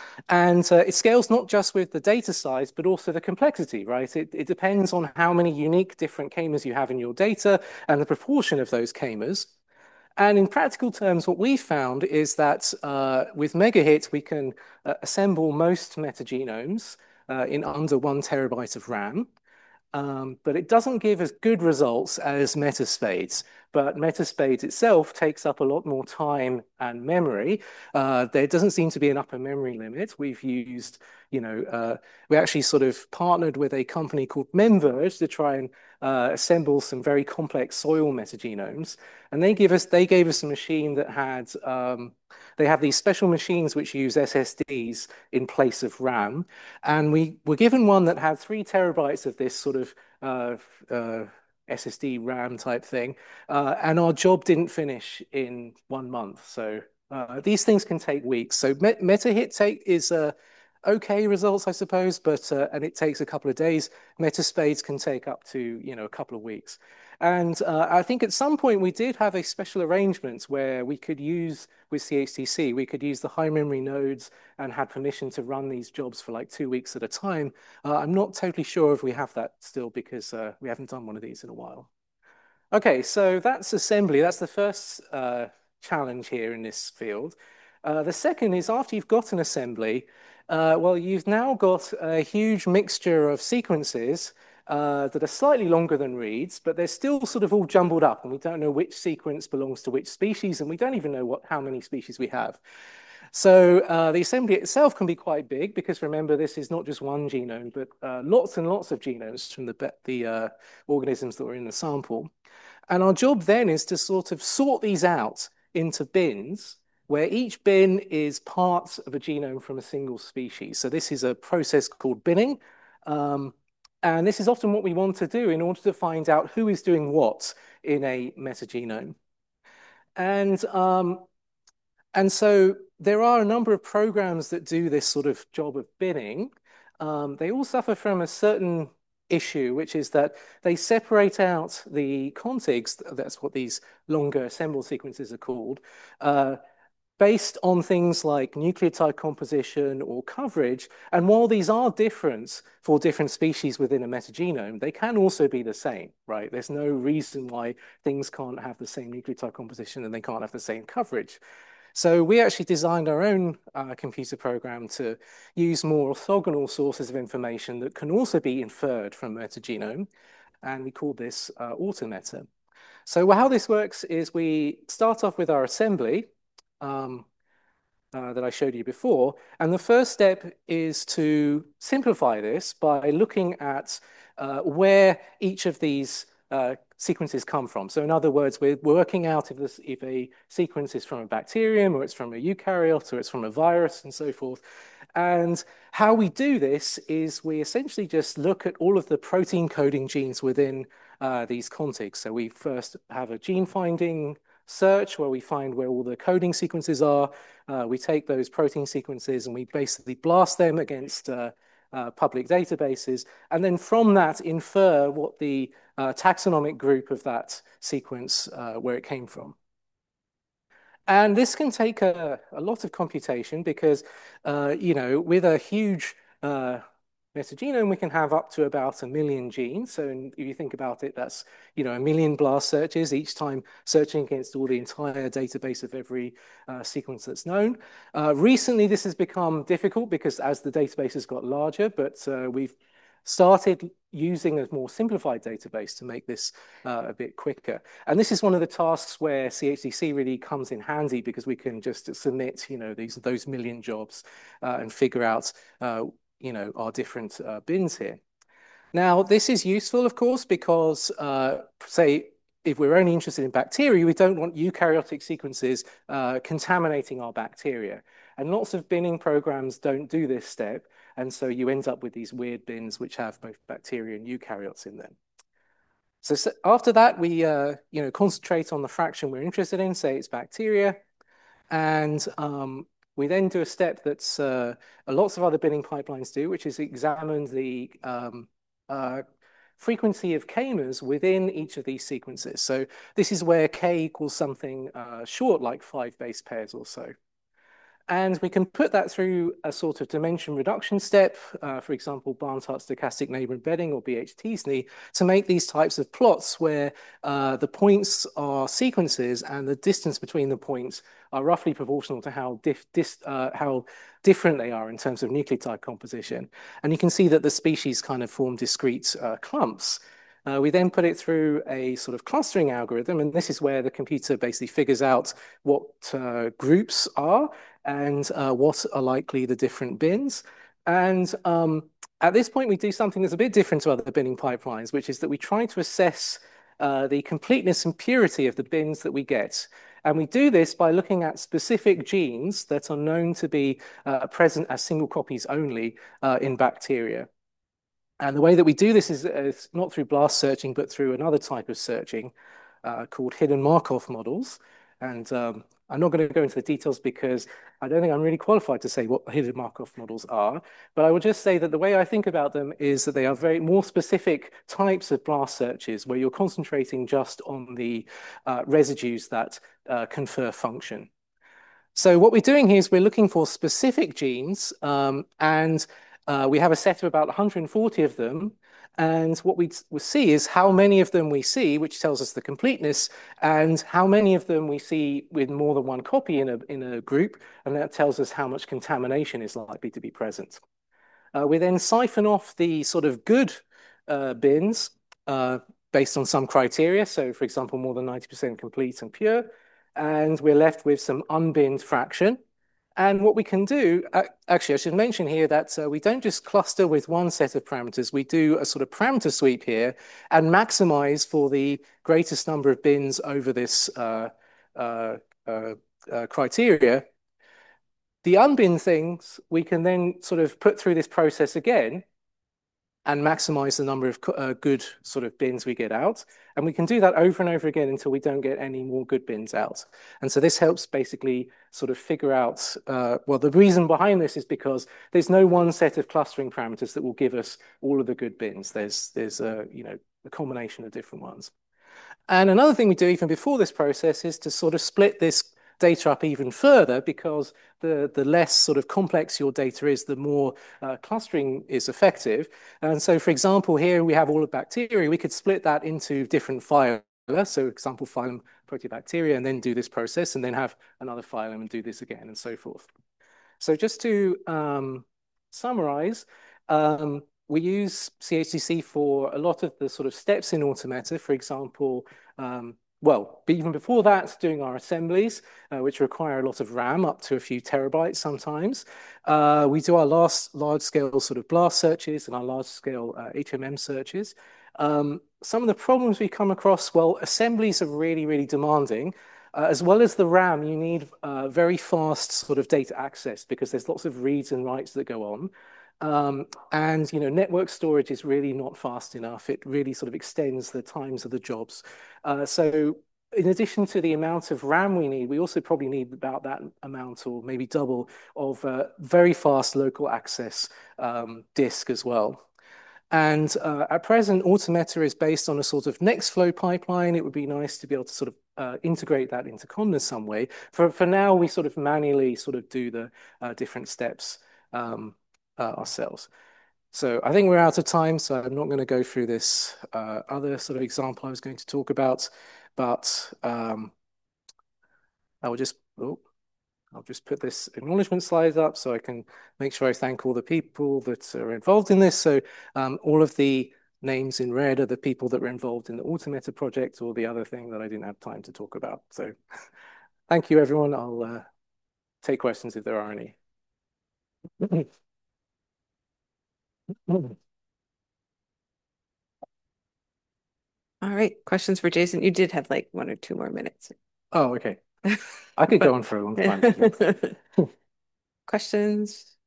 And uh, it scales not just with the data size, but also the complexity, right? It, it depends on how many unique different k-mers you have in your data and the proportion of those k-mers. And in practical terms, what we found is that uh, with Megahit, we can uh, assemble most metagenomes uh, in under one terabyte of RAM. Um, but it doesn't give as good results as Metaspades. But Metaspades itself takes up a lot more time and memory. Uh, there doesn't seem to be an upper memory limit. We've used, you know, uh, we actually sort of partnered with a company called Memverge to try and uh, assemble some very complex soil metagenomes. And they give us, they gave us a machine that had, um, they have these special machines which use S S Ds in place of RAM. And we were given one that had three terabytes of this sort of uh, uh, S S D RAM type thing. Uh, and our job didn't finish in one month. So uh, these things can take weeks. So Met MetaHit take is uh, okay results, I suppose, but uh, and it takes a couple of days. Metaspades can take up to, you know, a couple of weeks. And uh, I think at some point we did have a special arrangement where we could use, with C H T C, we could use the high memory nodes and had permission to run these jobs for like two weeks at a time. Uh, I'm not totally sure if we have that still because uh, we haven't done one of these in a while. Okay, so that's assembly. That's the first uh, challenge here in this field. Uh, the second is after you've got an assembly, uh, well, you've now got a huge mixture of sequences uh, that are slightly longer than reads, but they're still sort of all jumbled up, and we don't know which sequence belongs to which species, and we don't even know what how many species we have. So uh, the assembly itself can be quite big because remember, this is not just one genome, but uh, lots and lots of genomes from the, the uh, organisms that were in the sample. And our job then is to sort of sort these out into bins where each bin is part of a genome from a single species. So this is a process called binning. Um, and this is often what we want to do in order to find out who is doing what in a metagenome. And, um, and so there are a number of programs that do this sort of job of binning. Um, they all suffer from a certain issue, which is that they separate out the contigs, that's what these longer assembled sequences are called, uh, based on things like nucleotide composition or coverage. And while these are different for different species within a metagenome, they can also be the same, right? There's no reason why things can't have the same nucleotide composition and they can't have the same coverage. So we actually designed our own uh, computer program to use more orthogonal sources of information that can also be inferred from metagenome, and we call this uh, autometa. So how this works is we start off with our assembly um, uh, that I showed you before, and the first step is to simplify this by looking at uh, where each of these uh, sequences come from. So in other words, we're working out if, this, if a sequence is from a bacterium or it's from a eukaryote or it's from a virus and so forth. And how we do this is we essentially just look at all of the protein coding genes within uh, these contigs. So we first have a gene finding search where we find where all the coding sequences are. Uh, we take those protein sequences and we basically blast them against uh, uh, public databases, and then from that infer what the uh, taxonomic group of that sequence, uh, where it came from. And this can take a, a lot of computation because, uh, you know, with a huge uh, metagenome, we can have up to about a million genes. So if you think about it, that's, you know, a million blast searches, each time searching against all the entire database of every uh, sequence that's known. Uh, recently, this has become difficult because as the database has got larger, but uh, we've started using a more simplified database to make this uh, a bit quicker. And this is one of the tasks where C H D C really comes in handy because we can just submit, you know, these those million jobs uh, and figure out, uh, you know, our different uh, bins here. Now, this is useful, of course, because, uh, say, if we're only interested in bacteria, we don't want eukaryotic sequences uh, contaminating our bacteria. And lots of binning programs don't do this step. And so you end up with these weird bins which have both bacteria and eukaryotes in them. So, so after that, we uh, you know, concentrate on the fraction we're interested in, say it's bacteria. And um, we then do a step that's uh, lots of other binning pipelines do, which is examine the um, uh, frequency of k-mers within each of these sequences. So this is where k equals something uh, short, like five base pairs or so. And we can put that through a sort of dimension reduction step, uh, for example, Barnhart stochastic neighbor embedding or B H T S N E, to make these types of plots where uh, the points are sequences and the distance between the points are roughly proportional to how, dif dis uh, how different they are in terms of nucleotide composition. And you can see that the species kind of form discrete uh, clumps. Uh, we then put it through a sort of clustering algorithm, and this is where the computer basically figures out what uh, groups are and uh, what are likely the different bins. And um, at this point, we do something that's a bit different to other binning pipelines, which is that we try to assess uh, the completeness and purity of the bins that we get. And we do this by looking at specific genes that are known to be uh, present as single copies only uh, in bacteria. And the way that we do this is, is not through blast searching, but through another type of searching uh, called hidden Markov models. And um, I'm not going to go into the details because I don't think I'm really qualified to say what hidden Markov models are. But I will just say that the way I think about them is that they are very more specific types of blast searches where you're concentrating just on the uh, residues that uh, confer function. So what we're doing here is we're looking for specific genes um, and Uh, we have a set of about one hundred forty of them. And what we see is how many of them we see, which tells us the completeness, and how many of them we see with more than one copy in a, in a group. And that tells us how much contamination is likely to be present. Uh, we then siphon off the sort of good uh, bins uh, based on some criteria. So, for example, more than ninety percent complete and pure. And we're left with some unbinned fraction. And what we can do, actually, I should mention here that uh, we don't just cluster with one set of parameters. We do a sort of parameter sweep here and maximize for the greatest number of bins over this uh, uh, uh, uh, criteria. The unbin things, we can then sort of put through this process again and maximize the number of uh, good sort of bins we get out. And we can do that over and over again until we don't get any more good bins out. And so this helps basically sort of figure out, uh, well, the reason behind this is because there's no one set of clustering parameters that will give us all of the good bins. There's, there's a, you know, a combination of different ones. And another thing we do even before this process is to sort of split this data up even further, because the, the less sort of complex your data is, the more uh, clustering is effective. And so, for example, here we have all of bacteria. We could split that into different phyla. So, example, phylum Proteobacteria, and then do this process, and then have another phylum and do this again, and so forth. So just to um, summarize, um, we use C H D C for a lot of the sort of steps in Automata. For example, um, well, even before that, doing our assemblies, uh, which require a lot of RAM, up to a few terabytes sometimes. Uh, we do our last large-scale sort of BLAST searches and our large-scale uh, H M M searches. Um, some of the problems we come across, well, assemblies are really, really demanding. Uh, as well as the RAM, you need uh, very fast sort of data access, because there's lots of reads and writes that go on. Um, and, you know, network storage is really not fast enough. It really sort of extends the times of the jobs. Uh, so in addition to the amount of RAM we need, we also probably need about that amount, or maybe double, of uh, very fast local access um, disk as well. And uh, at present, Automata is based on a sort of Nextflow pipeline. It would be nice to be able to sort of uh, integrate that into Conda some way. For, for now, we sort of manually sort of do the uh, different steps um, uh, ourselves. So I think we're out of time, so I'm not going to go through this uh, other sort of example I was going to talk about, but um, I will just, oh, I'll just put this acknowledgement slide up so I can make sure I thank all the people that are involved in this. So um, all of the names in red are the people that were involved in the Automata project, or the other thing that I didn't have time to talk about. So thank you, everyone. I'll uh, take questions if there are any. All right, questions for Jason. You did have like one or two more minutes. Oh, okay. I could go on for a long time. Questions?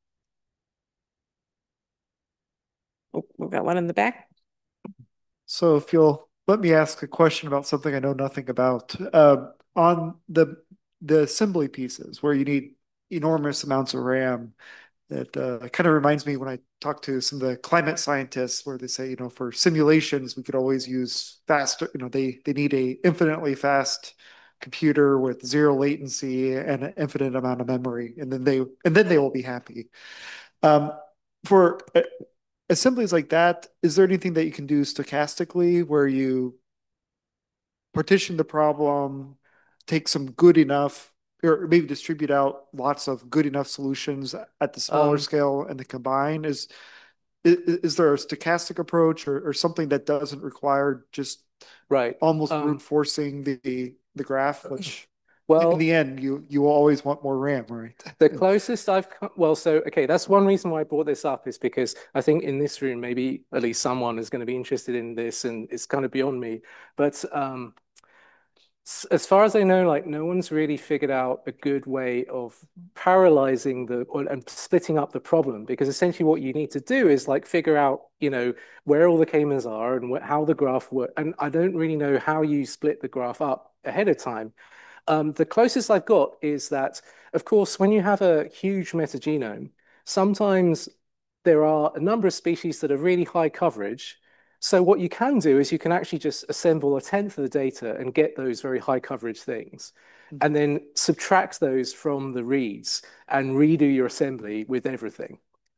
Oh, we've got one in the back. So if you'll let me ask a question about something I know nothing about. Uh, on the the assembly pieces where you need enormous amounts of RAM, that uh, kind of reminds me when I talk to some of the climate scientists, where they say, you know, for simulations, we could always use faster, you know, they, they need a infinitely fast computer with zero latency and an infinite amount of memory, and then they and then they will be happy. Um, for uh, assemblies like that, is there anything that you can do stochastically where you partition the problem, take some good enough, or maybe distribute out lots of good enough solutions at the smaller Um, scale and then combine? Is is, is there a stochastic approach, or, or something that doesn't require just right. almost Um, brute forcing the the graph, which well, in the end you you will always want more RAM, right? the closest I've come, well, so, okay, that's one reason why I brought this up, is because I think in this room, maybe at least someone is going to be interested in this, and it's kind of beyond me. But um, as far as I know, like, no one's really figured out a good way of parallelizing the or, and splitting up the problem, because essentially what you need to do is like figure out, you know, where all the k-means are and what, how the graph works. And I don't really know how you split the graph up ahead of time. Um, the closest I've got is that, of course, when you have a huge metagenome, sometimes there are a number of species that are really high coverage. So what you can do is you can actually just assemble a tenth of the data and get those very high coverage things, and then subtract those from the reads and redo your assembly with everything.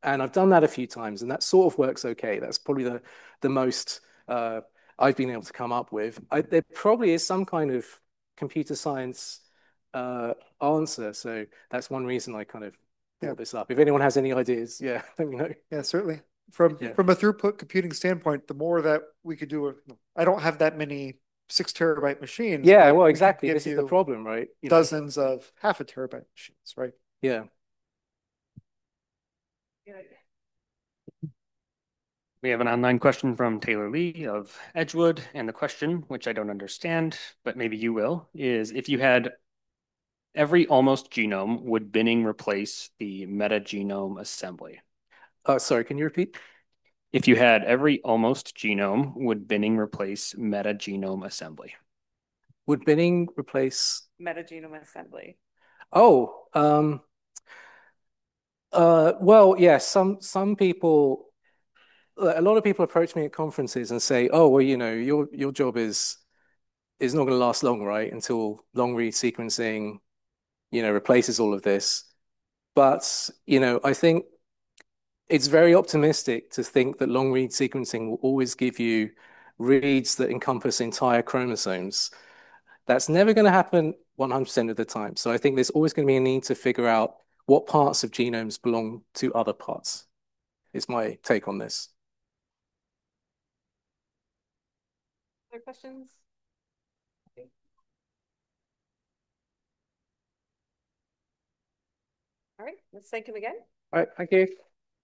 And I've done that a few times, and that sort of works okay. That's probably the the most uh, I've been able to come up with. I, there probably is some kind of computer science uh, answer, so that's one reason I kind of brought Yeah. this up. If anyone has any ideas, yeah, let me know. Yeah, certainly. From Yeah. from a throughput computing standpoint, the more that we could do, I don't have that many six terabyte machines. Yeah, but well, we can exactly. get This is the you problem, right? You know? dozens of half a terabyte machines, right? Yeah. We have an online question from Taylor Lee of Edgewood, and the question, which I don't understand, but maybe you will, is if you had every almost genome, would binning replace the metagenome assembly? Uh, sorry, can you repeat? If you had every almost genome, would binning replace metagenome assembly? Would binning replace? Metagenome assembly. Oh, um, uh, well, yes. Yeah, some some people, a lot of people approach me at conferences and say, "Oh, well, you know, your your job is is not going to last long, right? Until long read sequencing, you know, replaces all of this." But you know, I think it's very optimistic to think that long read sequencing will always give you reads that encompass entire chromosomes. That's never going to happen one hundred percent of the time. So I think there's always going to be a need to figure out what parts of genomes belong to other parts, is my take on this. Other questions? All right, let's thank him again. All right, thank you.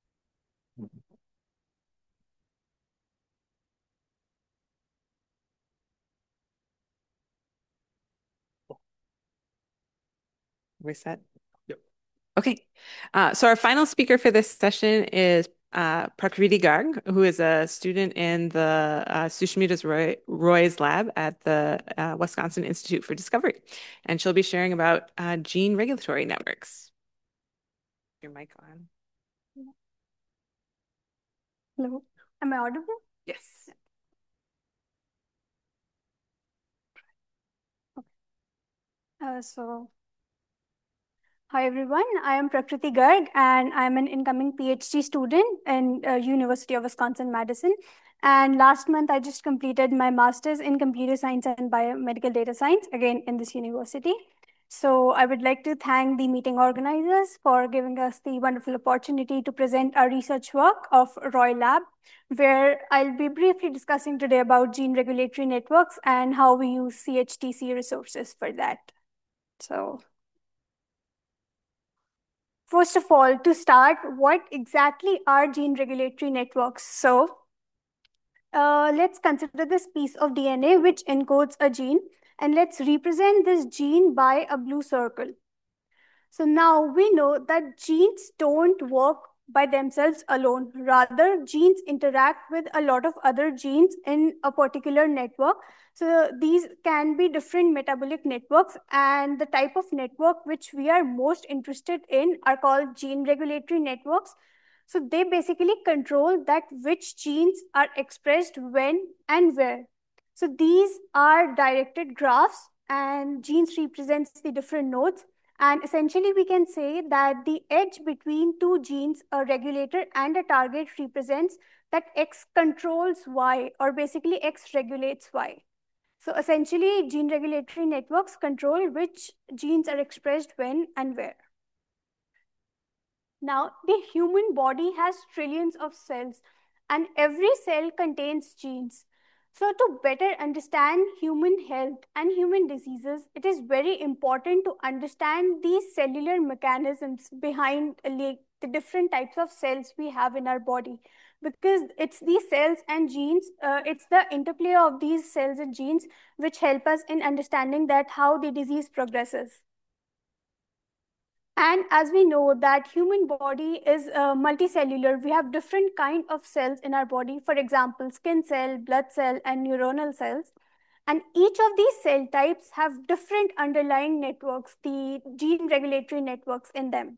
Reset. Yep. Okay, uh, so our final speaker for this session is uh, Prakriti Garg, who is a student in the uh, Sushmita Roy, Roy's lab at the uh, Wisconsin Institute for Discovery. And she'll be sharing about uh, gene regulatory networks. Your mic on. Hello, am I audible? Yes. Okay. Uh, so, hi everyone, I am Prakriti Garg and I'm an incoming PhD student in uh, University of Wisconsin-Madison. And last month I just completed my master's in computer science and biomedical data science, again in this university. So I would like to thank the meeting organizers for giving us the wonderful opportunity to present our research work of Roy Lab, where I'll be briefly discussing today about gene regulatory networks and how we use C H T C resources for that. So first of all, to start, what exactly are gene regulatory networks? So uh, let's consider this piece of D N A which encodes a gene, and let's represent this gene by a blue circle. So now we know that genes don't work by themselves alone. Rather, genes interact with a lot of other genes in a particular network. So these can be different metabolic networks, and the type of network which we are most interested in are called gene regulatory networks. So they basically control that which genes are expressed when and where. So these are directed graphs, and genes represents the different nodes. And essentially, we can say that the edge between two genes, a regulator and a target, represents that X controls Y, or basically X regulates Y. So essentially, gene regulatory networks control which genes are expressed when and where. Now, the human body has trillions of cells, and every cell contains genes. So to better understand human health and human diseases, it is very important to understand the cellular mechanisms behind like, the different types of cells we have in our body. Because it's these cells and genes, uh, it's the interplay of these cells and genes which help us in understanding that how the disease progresses. And as we know that human body is uh, multicellular, we have different kind of cells in our body. For example, skin cell, blood cell, and neuronal cells. And each of these cell types have different underlying networks, the gene regulatory networks in them.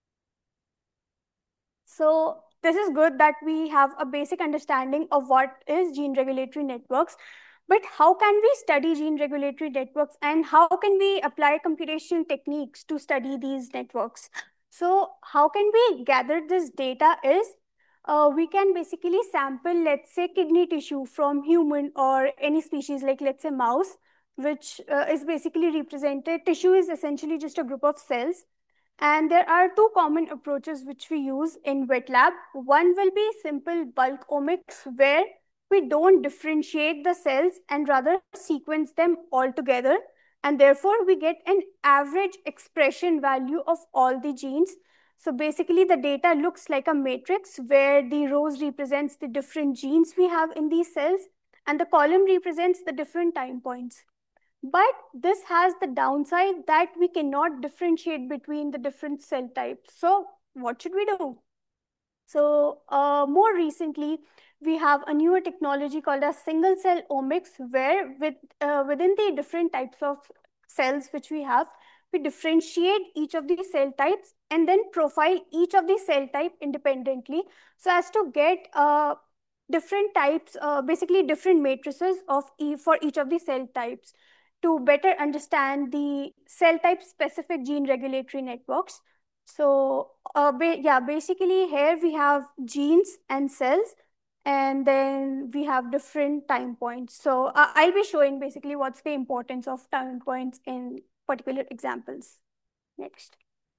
So this is good that we have a basic understanding of what is gene regulatory networks. But how can we study gene regulatory networks, and how can we apply computational techniques to study these networks? So how can we gather this data is, uh, we can basically sample, let's say, kidney tissue from human or any species, like let's say mouse, which uh, is basically represented. Tissue is essentially just a group of cells. And there are two common approaches which we use in wet lab. One will be simple bulk omics, where we don't differentiate the cells and rather sequence them all together. And therefore, we get an average expression value of all the genes. So basically, the data looks like a matrix where the rows represents the different genes we have in these cells, and the column represents the different time points. But this has the downside that we cannot differentiate between the different cell types. So what should we do? So uh, more recently, we have a newer technology called a single cell omics, where with, uh, within the different types of cells which we have, we differentiate each of these cell types and then profile each of the cell type independently, so as to get uh, different types, uh, basically different matrices of e for each of the cell types, to better understand the cell type specific gene regulatory networks. So uh, ba yeah, basically here we have genes and cells, and then we have different time points. So uh, I'll be showing basically what's the importance of time points in particular examples. Next.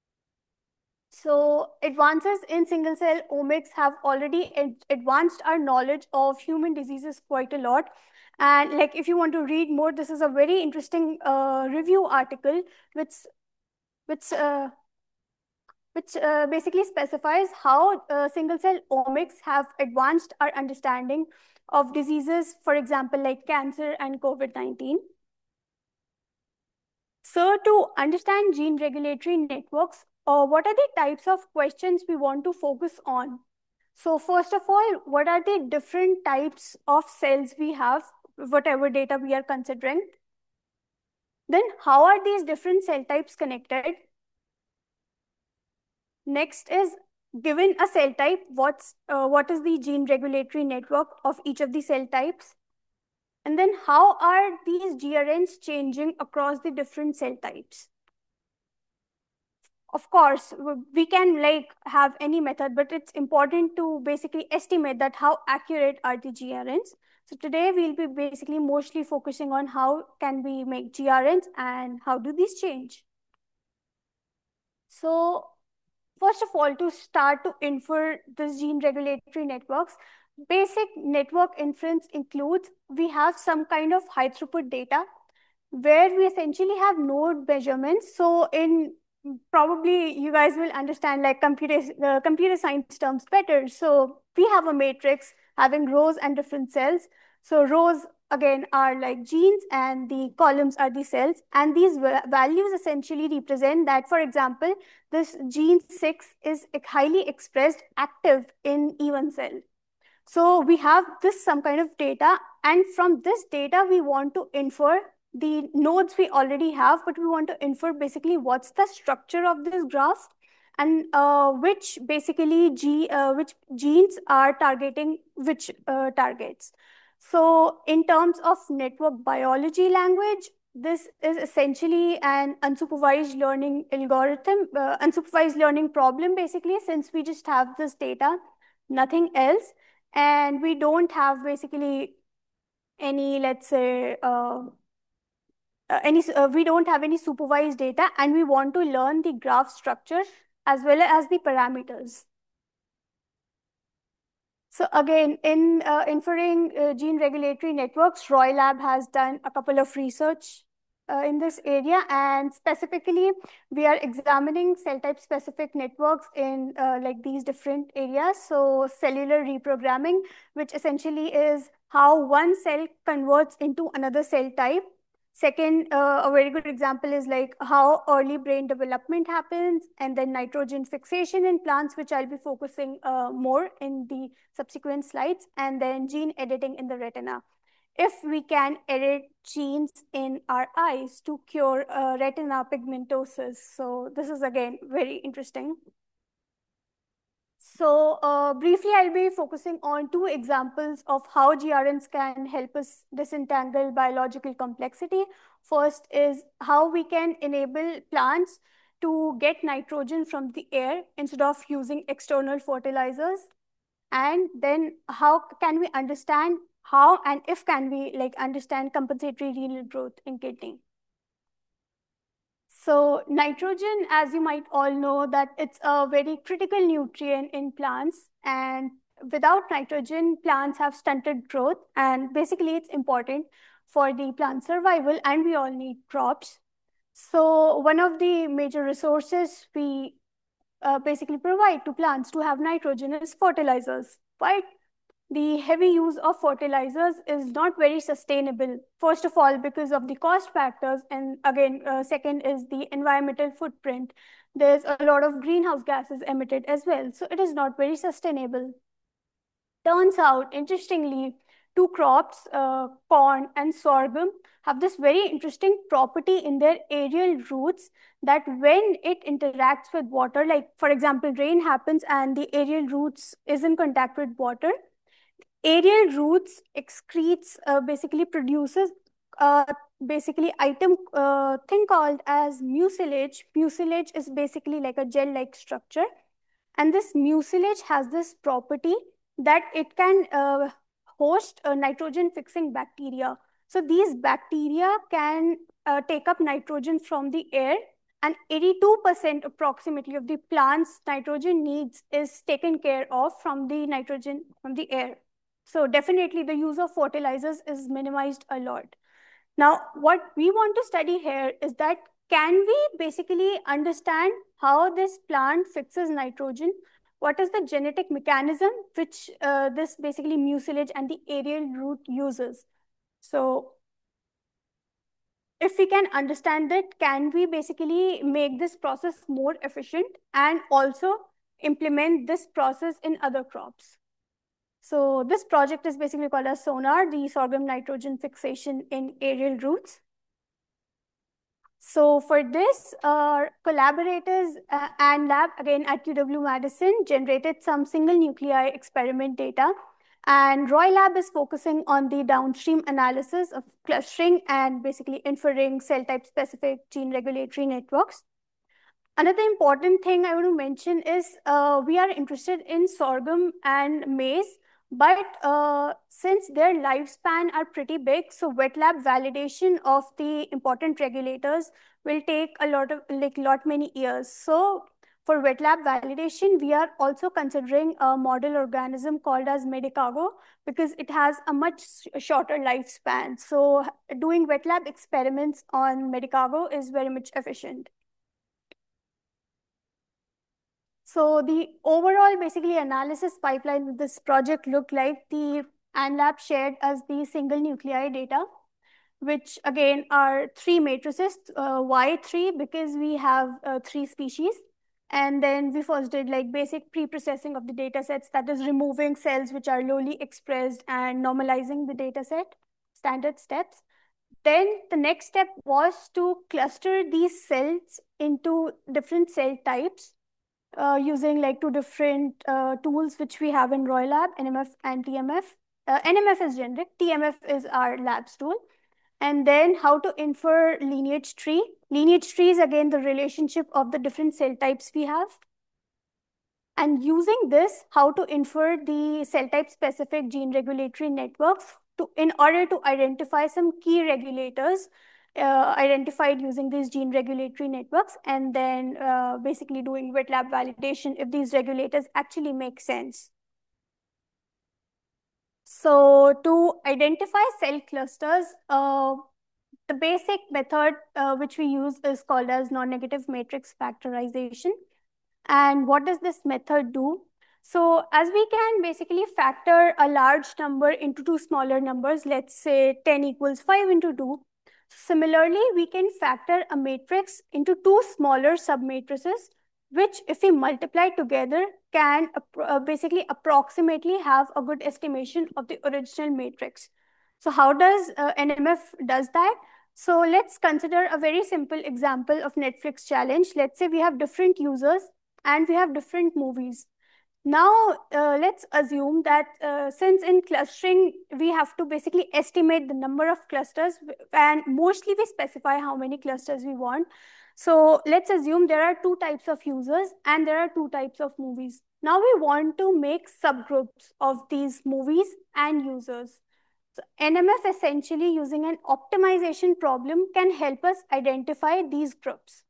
So advances in single cell omics have already ad advanced our knowledge of human diseases quite a lot. And like, if you want to read more, this is a very interesting uh, review article which, which, uh, which uh, basically specifies how uh, single cell omics have advanced our understanding of diseases, for example, like cancer and COVID nineteen. So to understand gene regulatory networks, uh, what are the types of questions we want to focus on? So first of all, what are the different types of cells we have, whatever data we are considering? Then how are these different cell types connected? Next is, given a cell type, what's, uh, what is the gene regulatory network of each of the cell types? And then how are these G R Ns changing across the different cell types? Of course, we can like have any method, but it's important to basically estimate that how accurate are the G R Ns. So today we'll be basically mostly focusing on how can we make G R Ns and how do these change. So first of all, to start to infer this gene regulatory networks, basic network inference includes, we have some kind of high throughput data where we essentially have node measurements. So in probably you guys will understand like computer, uh, computer science terms better. So we have a matrix having rows and different cells. So rows again are like genes and the columns are the cells. And these values essentially represent that, for example, this gene six is highly expressed active in E one cell. So we have this some kind of data, and from this data we want to infer the nodes we already have, but we want to infer basically what's the structure of this graph, and uh, which basically G, uh, which genes are targeting which uh, targets. So in terms of network biology language, this is essentially an unsupervised learning algorithm, uh, unsupervised learning problem basically, since we just have this data, nothing else. And we don't have basically any, let's say, uh, uh, any, uh, we don't have any supervised data, and we want to learn the graph structure as well as the parameters. So again, in uh, inferring uh, gene regulatory networks, Roy Lab has done a couple of research uh, in this area, and specifically, we are examining cell type specific networks in uh, like these different areas. So cellular reprogramming, which essentially is how one cell converts into another cell type. Second, uh, a very good example is like how early brain development happens, and then nitrogen fixation in plants, which I'll be focusing uh, more in the subsequent slides, and then gene editing in the retina. If we can edit genes in our eyes to cure uh, retina pigmentosis. So this is again very interesting. So uh, briefly, I'll be focusing on two examples of how G R Ns can help us disentangle biological complexity. First is how we can enable plants to get nitrogen from the air instead of using external fertilizers? And then how can we understand how and if can we like understand compensatory renal growth in kidney? So nitrogen, as you might all know, that it's a very critical nutrient in plants, and without nitrogen, plants have stunted growth, and basically it's important for the plant survival, and we all need crops. So one of the major resources we uh, basically provide to plants to have nitrogen is fertilizers, right? The heavy use of fertilizers is not very sustainable. First of all, because of the cost factors, and again, uh, second is the environmental footprint. There's a lot of greenhouse gases emitted as well, so it is not very sustainable. Turns out, interestingly, two crops, uh, corn and sorghum, have this very interesting property in their aerial roots that when it interacts with water, like for example, rain happens and the aerial roots is in contact with water, aerial roots excretes, uh, basically produces uh, basically item uh, thing called as mucilage. Mucilage is basically like a gel-like structure. And this mucilage has this property that it can uh, host a nitrogen-fixing bacteria. So these bacteria can uh, take up nitrogen from the air, and eighty-two percent approximately of the plant's nitrogen needs is taken care of from the nitrogen from the air. So definitely the use of fertilizers is minimized a lot. Now, what we want to study here is that can we basically understand how this plant fixes nitrogen? What is the genetic mechanism which uh, this basically mucilage and the aerial root uses? So if we can understand it, can we basically make this process more efficient and also implement this process in other crops? So this project is basically called as SONAR, the sorghum nitrogen fixation in aerial roots. So for this, our collaborators uh, and lab, again at U W Madison, generated some single nuclei experiment data. And Roy Lab is focusing on the downstream analysis of clustering and basically inferring cell type specific gene regulatory networks. Another important thing I want to mention is uh, we are interested in sorghum and maize, but uh, since their lifespan are pretty big, so wet lab validation of the important regulators will take a lot of like lot many years. So for wet lab validation, we are also considering a model organism called as Medicago because it has a much shorter lifespan. So doing wet lab experiments on Medicago is very much efficient. So the overall basically analysis pipeline with this project looked like the ANLAB shared us the single nuclei data, which again are three matrices, uh, Y three because we have uh, three species. And then we first did like basic pre-processing of the data sets, that is removing cells which are lowly expressed and normalizing the data set, standard steps. Then the next step was to cluster these cells into different cell types uh, using like two different uh, tools which we have in Roy Lab, N M F and T M F. Uh, N M F is generic, T M F is our labs tool. And then how to infer lineage tree. Lineage tree is again the relationship of the different cell types we have. And using this, how to infer the cell type specific gene regulatory networks to, in order to identify some key regulators uh, identified using these gene regulatory networks, and then uh, basically doing wet lab validation if these regulators actually make sense. So to identify cell clusters, uh, the basic method uh, which we use is called as non-negative matrix factorization. And what does this method do? So as we can basically factor a large number into two smaller numbers, let's say ten equals five into two. Similarly, we can factor a matrix into two smaller submatrices, which if we multiply together can uh, basically approximately have a good estimation of the original matrix. So how does uh, N M F does that? So let's consider a very simple example of Netflix challenge. Let's say we have different users and we have different movies. Now, uh, let's assume that uh, since in clustering, we have to basically estimate the number of clusters, and mostly we specify how many clusters we want. So let's assume there are two types of users and there are two types of movies. Now we want to make subgroups of these movies and users. So N M F essentially using an optimization problem can help us identify these groups.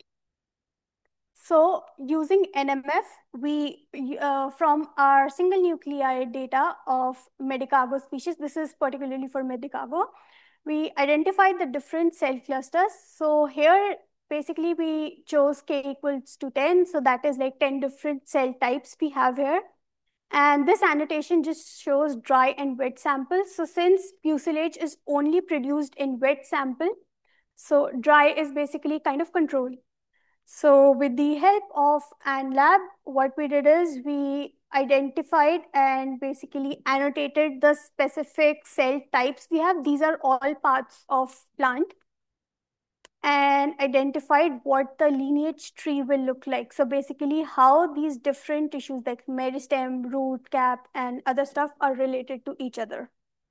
So using N M F, we uh, from our single nuclei data of Medicago species, this is particularly for Medicago, we identified the different cell clusters. So here, basically, we chose K equals to ten. So that is like ten different cell types we have here. And this annotation just shows dry and wet samples. So since mucilage is only produced in wet sample, so dry is basically kind of controlled. So with the help of ANLab, what we did is we identified and basically annotated the specific cell types we have. These are all parts of plant, and identified what the lineage tree will look like. So basically how these different tissues like meristem, root, cap, and other stuff are related to each other.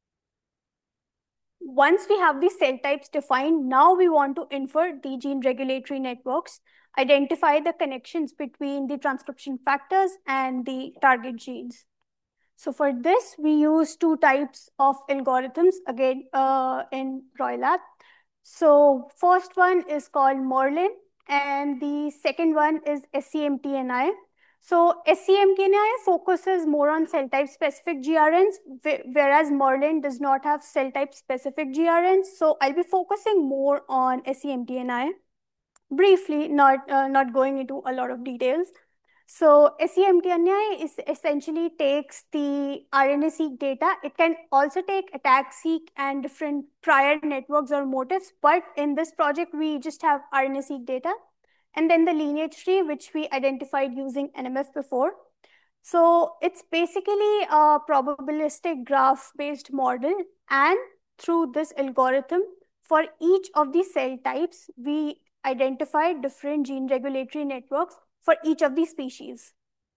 Once we have these cell types defined, now we want to infer the gene regulatory networks, identify the connections between the transcription factors and the target genes. So for this, we use two types of algorithms, again, uh, in Roylab. So first one is called Merlin, and the second one is S C M T N I. So S C M T N I focuses more on cell type specific G R Ns, whereas Merlin does not have cell type specific G R Ns. So I'll be focusing more on S C M T N I. Briefly, not, uh, not going into a lot of details. So S C M T N I is essentially takes the R N A-seq data. It can also take attack-seq and different prior networks or motifs, but in this project, we just have R N A-seq data. And then the lineage tree, which we identified using N M F before. So it's basically a probabilistic graph-based model. And through this algorithm, for each of the cell types, we identified different gene regulatory networks for each of these species.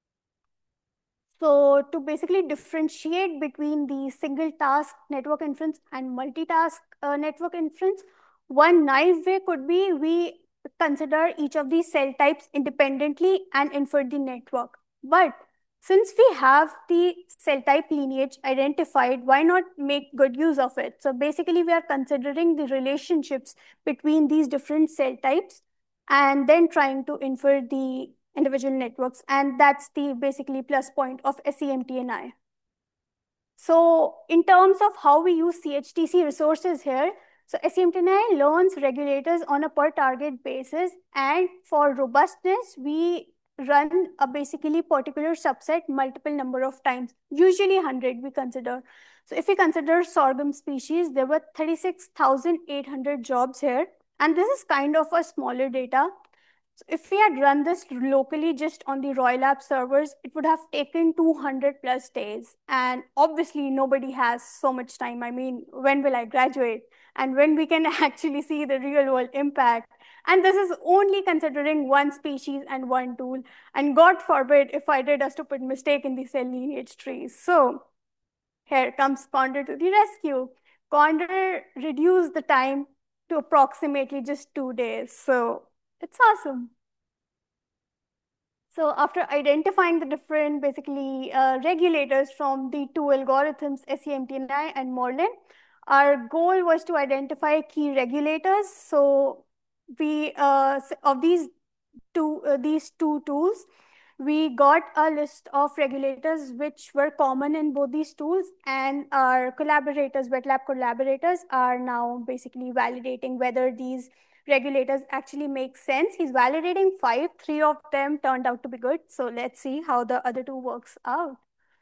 So to basically differentiate between the single task network inference and multitask uh, network inference, one naive way could be we consider each of these cell types independently and infer the network. But since we have the cell type lineage identified, why not make good use of it? So basically, we are considering the relationships between these different cell types and then trying to infer the individual networks. And that's the basically plus point of S C M T N I. So in terms of how we use C H T C resources here, so S C M T N I learns regulators on a per target basis. And for robustness, we run a basically particular subset multiple number of times, usually one hundred we consider. So if we consider sorghum species, there were thirty-six thousand eight hundred jobs here. And this is kind of a smaller data. So if we had run this locally just on the Roylab servers, it would have taken two hundred plus days. And obviously nobody has so much time. I mean, when will I graduate? And when we can actually see the real world impact? And this is only considering one species and one tool. And God forbid if I did a stupid mistake in the cell lineage trees. So here comes Condor to the rescue. Condor reduced the time to approximately just two days. So it's awesome. So after identifying the different basically uh, regulators from the two algorithms, S C M T N I and Merlin, our goal was to identify key regulators. So we uh, of these two uh, these two tools, we got a list of regulators which were common in both these tools, and our collaborators, wet lab collaborators, are now basically validating whether these regulators actually make sense. He's validating five, three of them turned out to be good. So let's see how the other two works out.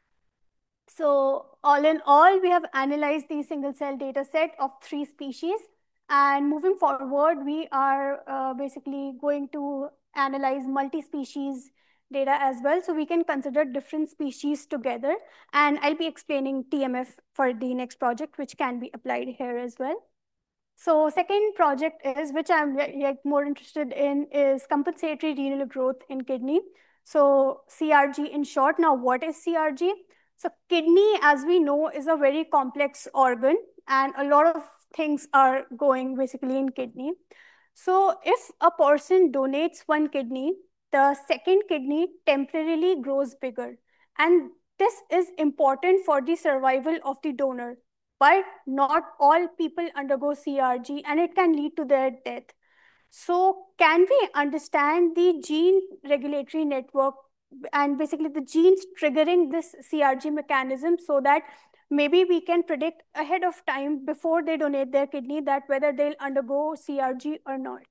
So all in all, we have analyzed the single cell data set of three species. And moving forward, we are uh, basically going to analyze multi-species data as well. So we can consider different species together. And I'll be explaining T M F for the next project, which can be applied here as well. So second project is, which I'm yet more interested in, is compensatory renal growth in kidney. So C R G in short. Now, what is C R G? So kidney, as we know, is a very complex organ, and a lot of things are going basically in kidney. So if a person donates one kidney, the second kidney temporarily grows bigger. And this is important for the survival of the donor. But not all people undergo C R G and it can lead to their death. So can we understand the gene regulatory network and basically the genes triggering this C R G mechanism so that maybe we can predict ahead of time before they donate their kidney that whether they'll undergo C R G or not?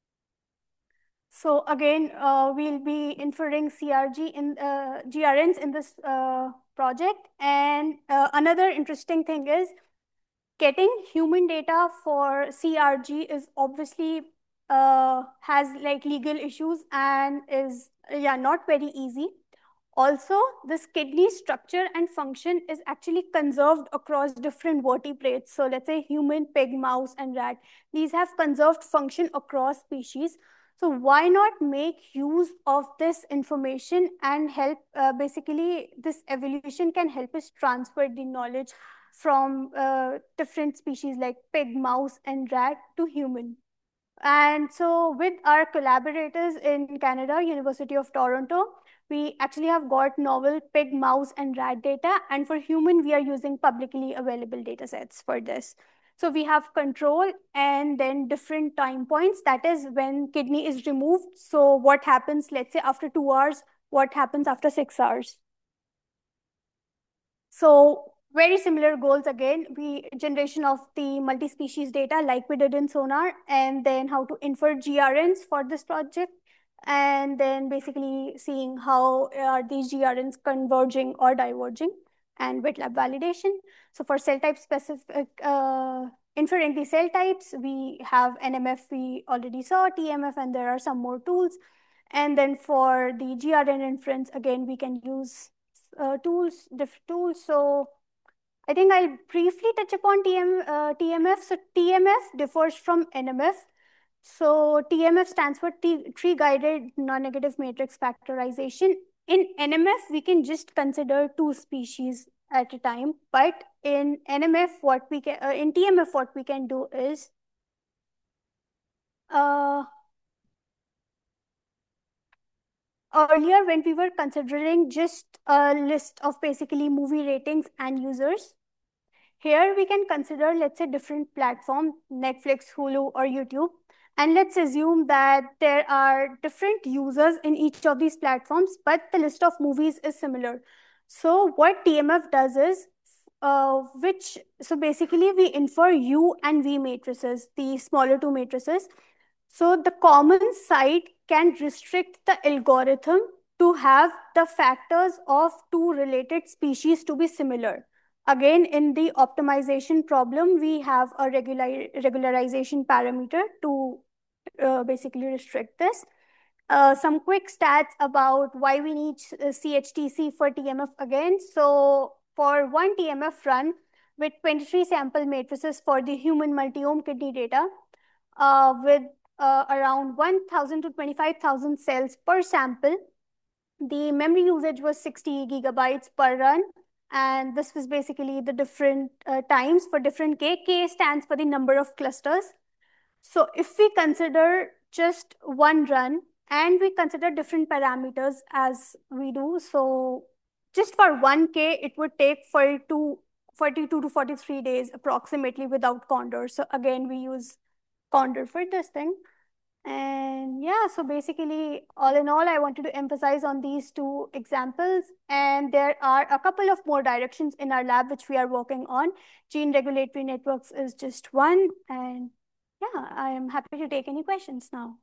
So again, uh, we'll be inferring C R G in uh, G R Ns in this uh, project. And uh, another interesting thing is getting human data for C R G is obviously uh, has like legal issues and is yeah not very easy. Also, this kidney structure and function is actually conserved across different vertebrates. So let's say human, pig, mouse, and rat. These have conserved function across species. So why not make use of this information and help, uh, basically this evolution can help us transfer the knowledge from uh, different species like pig, mouse, and rat to human. And so with our collaborators in Canada, University of Toronto, we actually have got novel pig, mouse, and rat data. And for human, we are using publicly available data sets for this. So we have control and then different time points. That is when kidney is removed. So what happens, let's say after two hours, what happens after six hours. So very similar goals again, we generation of the multi-species data like we did in SONAR, and then how to infer G R Ns for this project, and then basically seeing how are these G R Ns converging or diverging, and wet lab validation. So for cell type specific, uh, inferring the cell types, we have N M F, we already saw, T M F, and there are some more tools. And then for the G R N inference, again, we can use uh, tools, different tools. So I think I'll briefly touch upon T M, uh, T M F. So T M F differs from N M F. So T M F stands for tree-guided non-negative matrix factorization. In N M F, we can just consider two species at a time. But in N M F, what we can, uh, in T M F, what we can do is, uh, earlier when we were considering just a list of basically movie ratings and users, here we can consider, let's say, different platforms, Netflix, Hulu, or YouTube. And let's assume that there are different users in each of these platforms, but the list of movies is similar. So what T M F does is, uh, which, so basically we infer U and V matrices, the smaller two matrices. So the common site can restrict the algorithm to have the factors of two related species to be similar. Again, in the optimization problem, we have a regular, regularization parameter to uh, basically restrict this. Uh, some quick stats about why we need uh, C H T C for T M F again. So for one T M F run with twenty-three sample matrices for the human multi-ohm kidney data, uh, with uh, around one thousand to twenty-five thousand cells per sample, the memory usage was sixty gigabytes per run. And this was basically the different uh, times for different K. K stands for the number of clusters. So if we consider just one run and we consider different parameters as we do, so just for one K, it would take forty-two, forty-two to forty-three days approximately without Condor. So again, we use Condor for this thing. And yeah, so basically, all in all, I wanted to emphasize on these two examples. And there are a couple of more directions in our lab which we are working on. Gene regulatory networks is just one. And yeah, I am happy to take any questions now.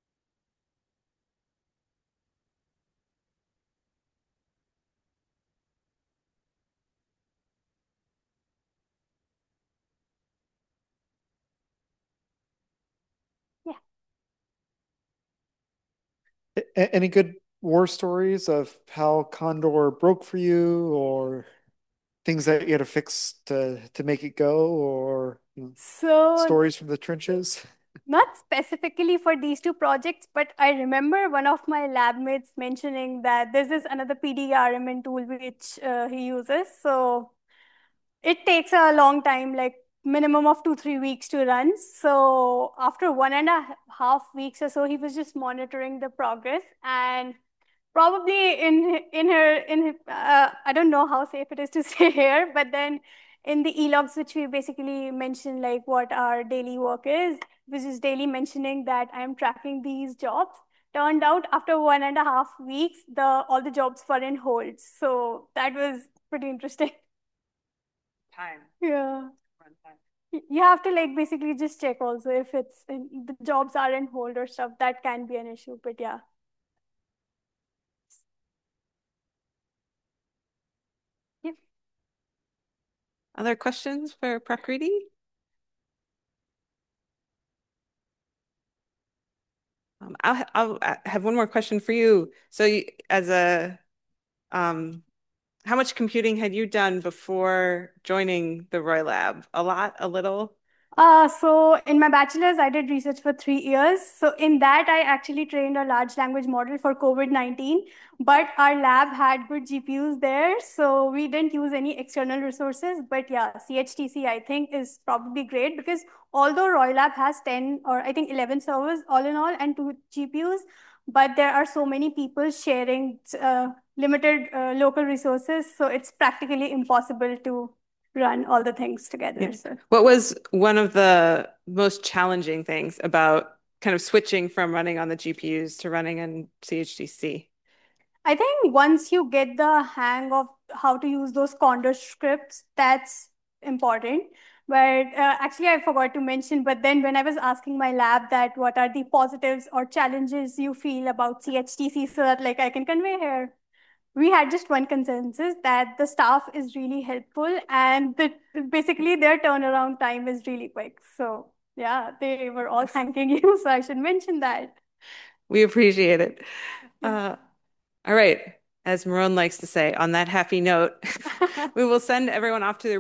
Yeah. A- Any good war stories of how Condor broke for you, or things that you had to fix to to make it go, or you know, So stories from the trenches? not specifically for these two projects, but I remember one of my lab mates mentioning that this is another P D R M N tool which uh, he uses. So it takes a long time, like minimum of two, three weeks to run. So after one and a half weeks or so, he was just monitoring the progress. And probably in in her in uh, I don't know how safe it is to say here, but then in the e-logs, which we basically mention like what our daily work is, which is daily mentioning that I am tracking these jobs. Turned out after one and a half weeks, the all the jobs were in hold. So that was pretty interesting. Time. Yeah. You have to like basically just check also if it's in, the jobs are in hold or stuff. That can be an issue, but yeah. Yeah. Other questions for Prakriti? Um, I'll, I'll have one more question for you. So you, as a, um, how much computing had you done before joining the Roy Lab? A lot, a little? Uh, so in my bachelor's, I did research for three years. So in that, I actually trained a large language model for COVID nineteen, but our lab had good G P Us there. So we didn't use any external resources. But yeah, C H T C, I think, is probably great because although Roy Lab has ten or I think eleven servers all in all and two G P Us, but there are so many people sharing uh, limited uh, local resources. So it's practically impossible to run all the things together. Yeah. So. What was one of the most challenging things about kind of switching from running on the G P Us to running in C H T C? I think once you get the hang of how to use those Condor scripts, that's important. But uh, actually, I forgot to mention, but then when I was asking my lab that what are the positives or challenges you feel about C H T C so that like I can convey here, we had just one consensus that the staff is really helpful and the, basically their turnaround time is really quick. So yeah, they were all thanking you, so I should mention that. We appreciate it. Uh, all right. As Maron likes to say, on that happy note, we will send everyone off to their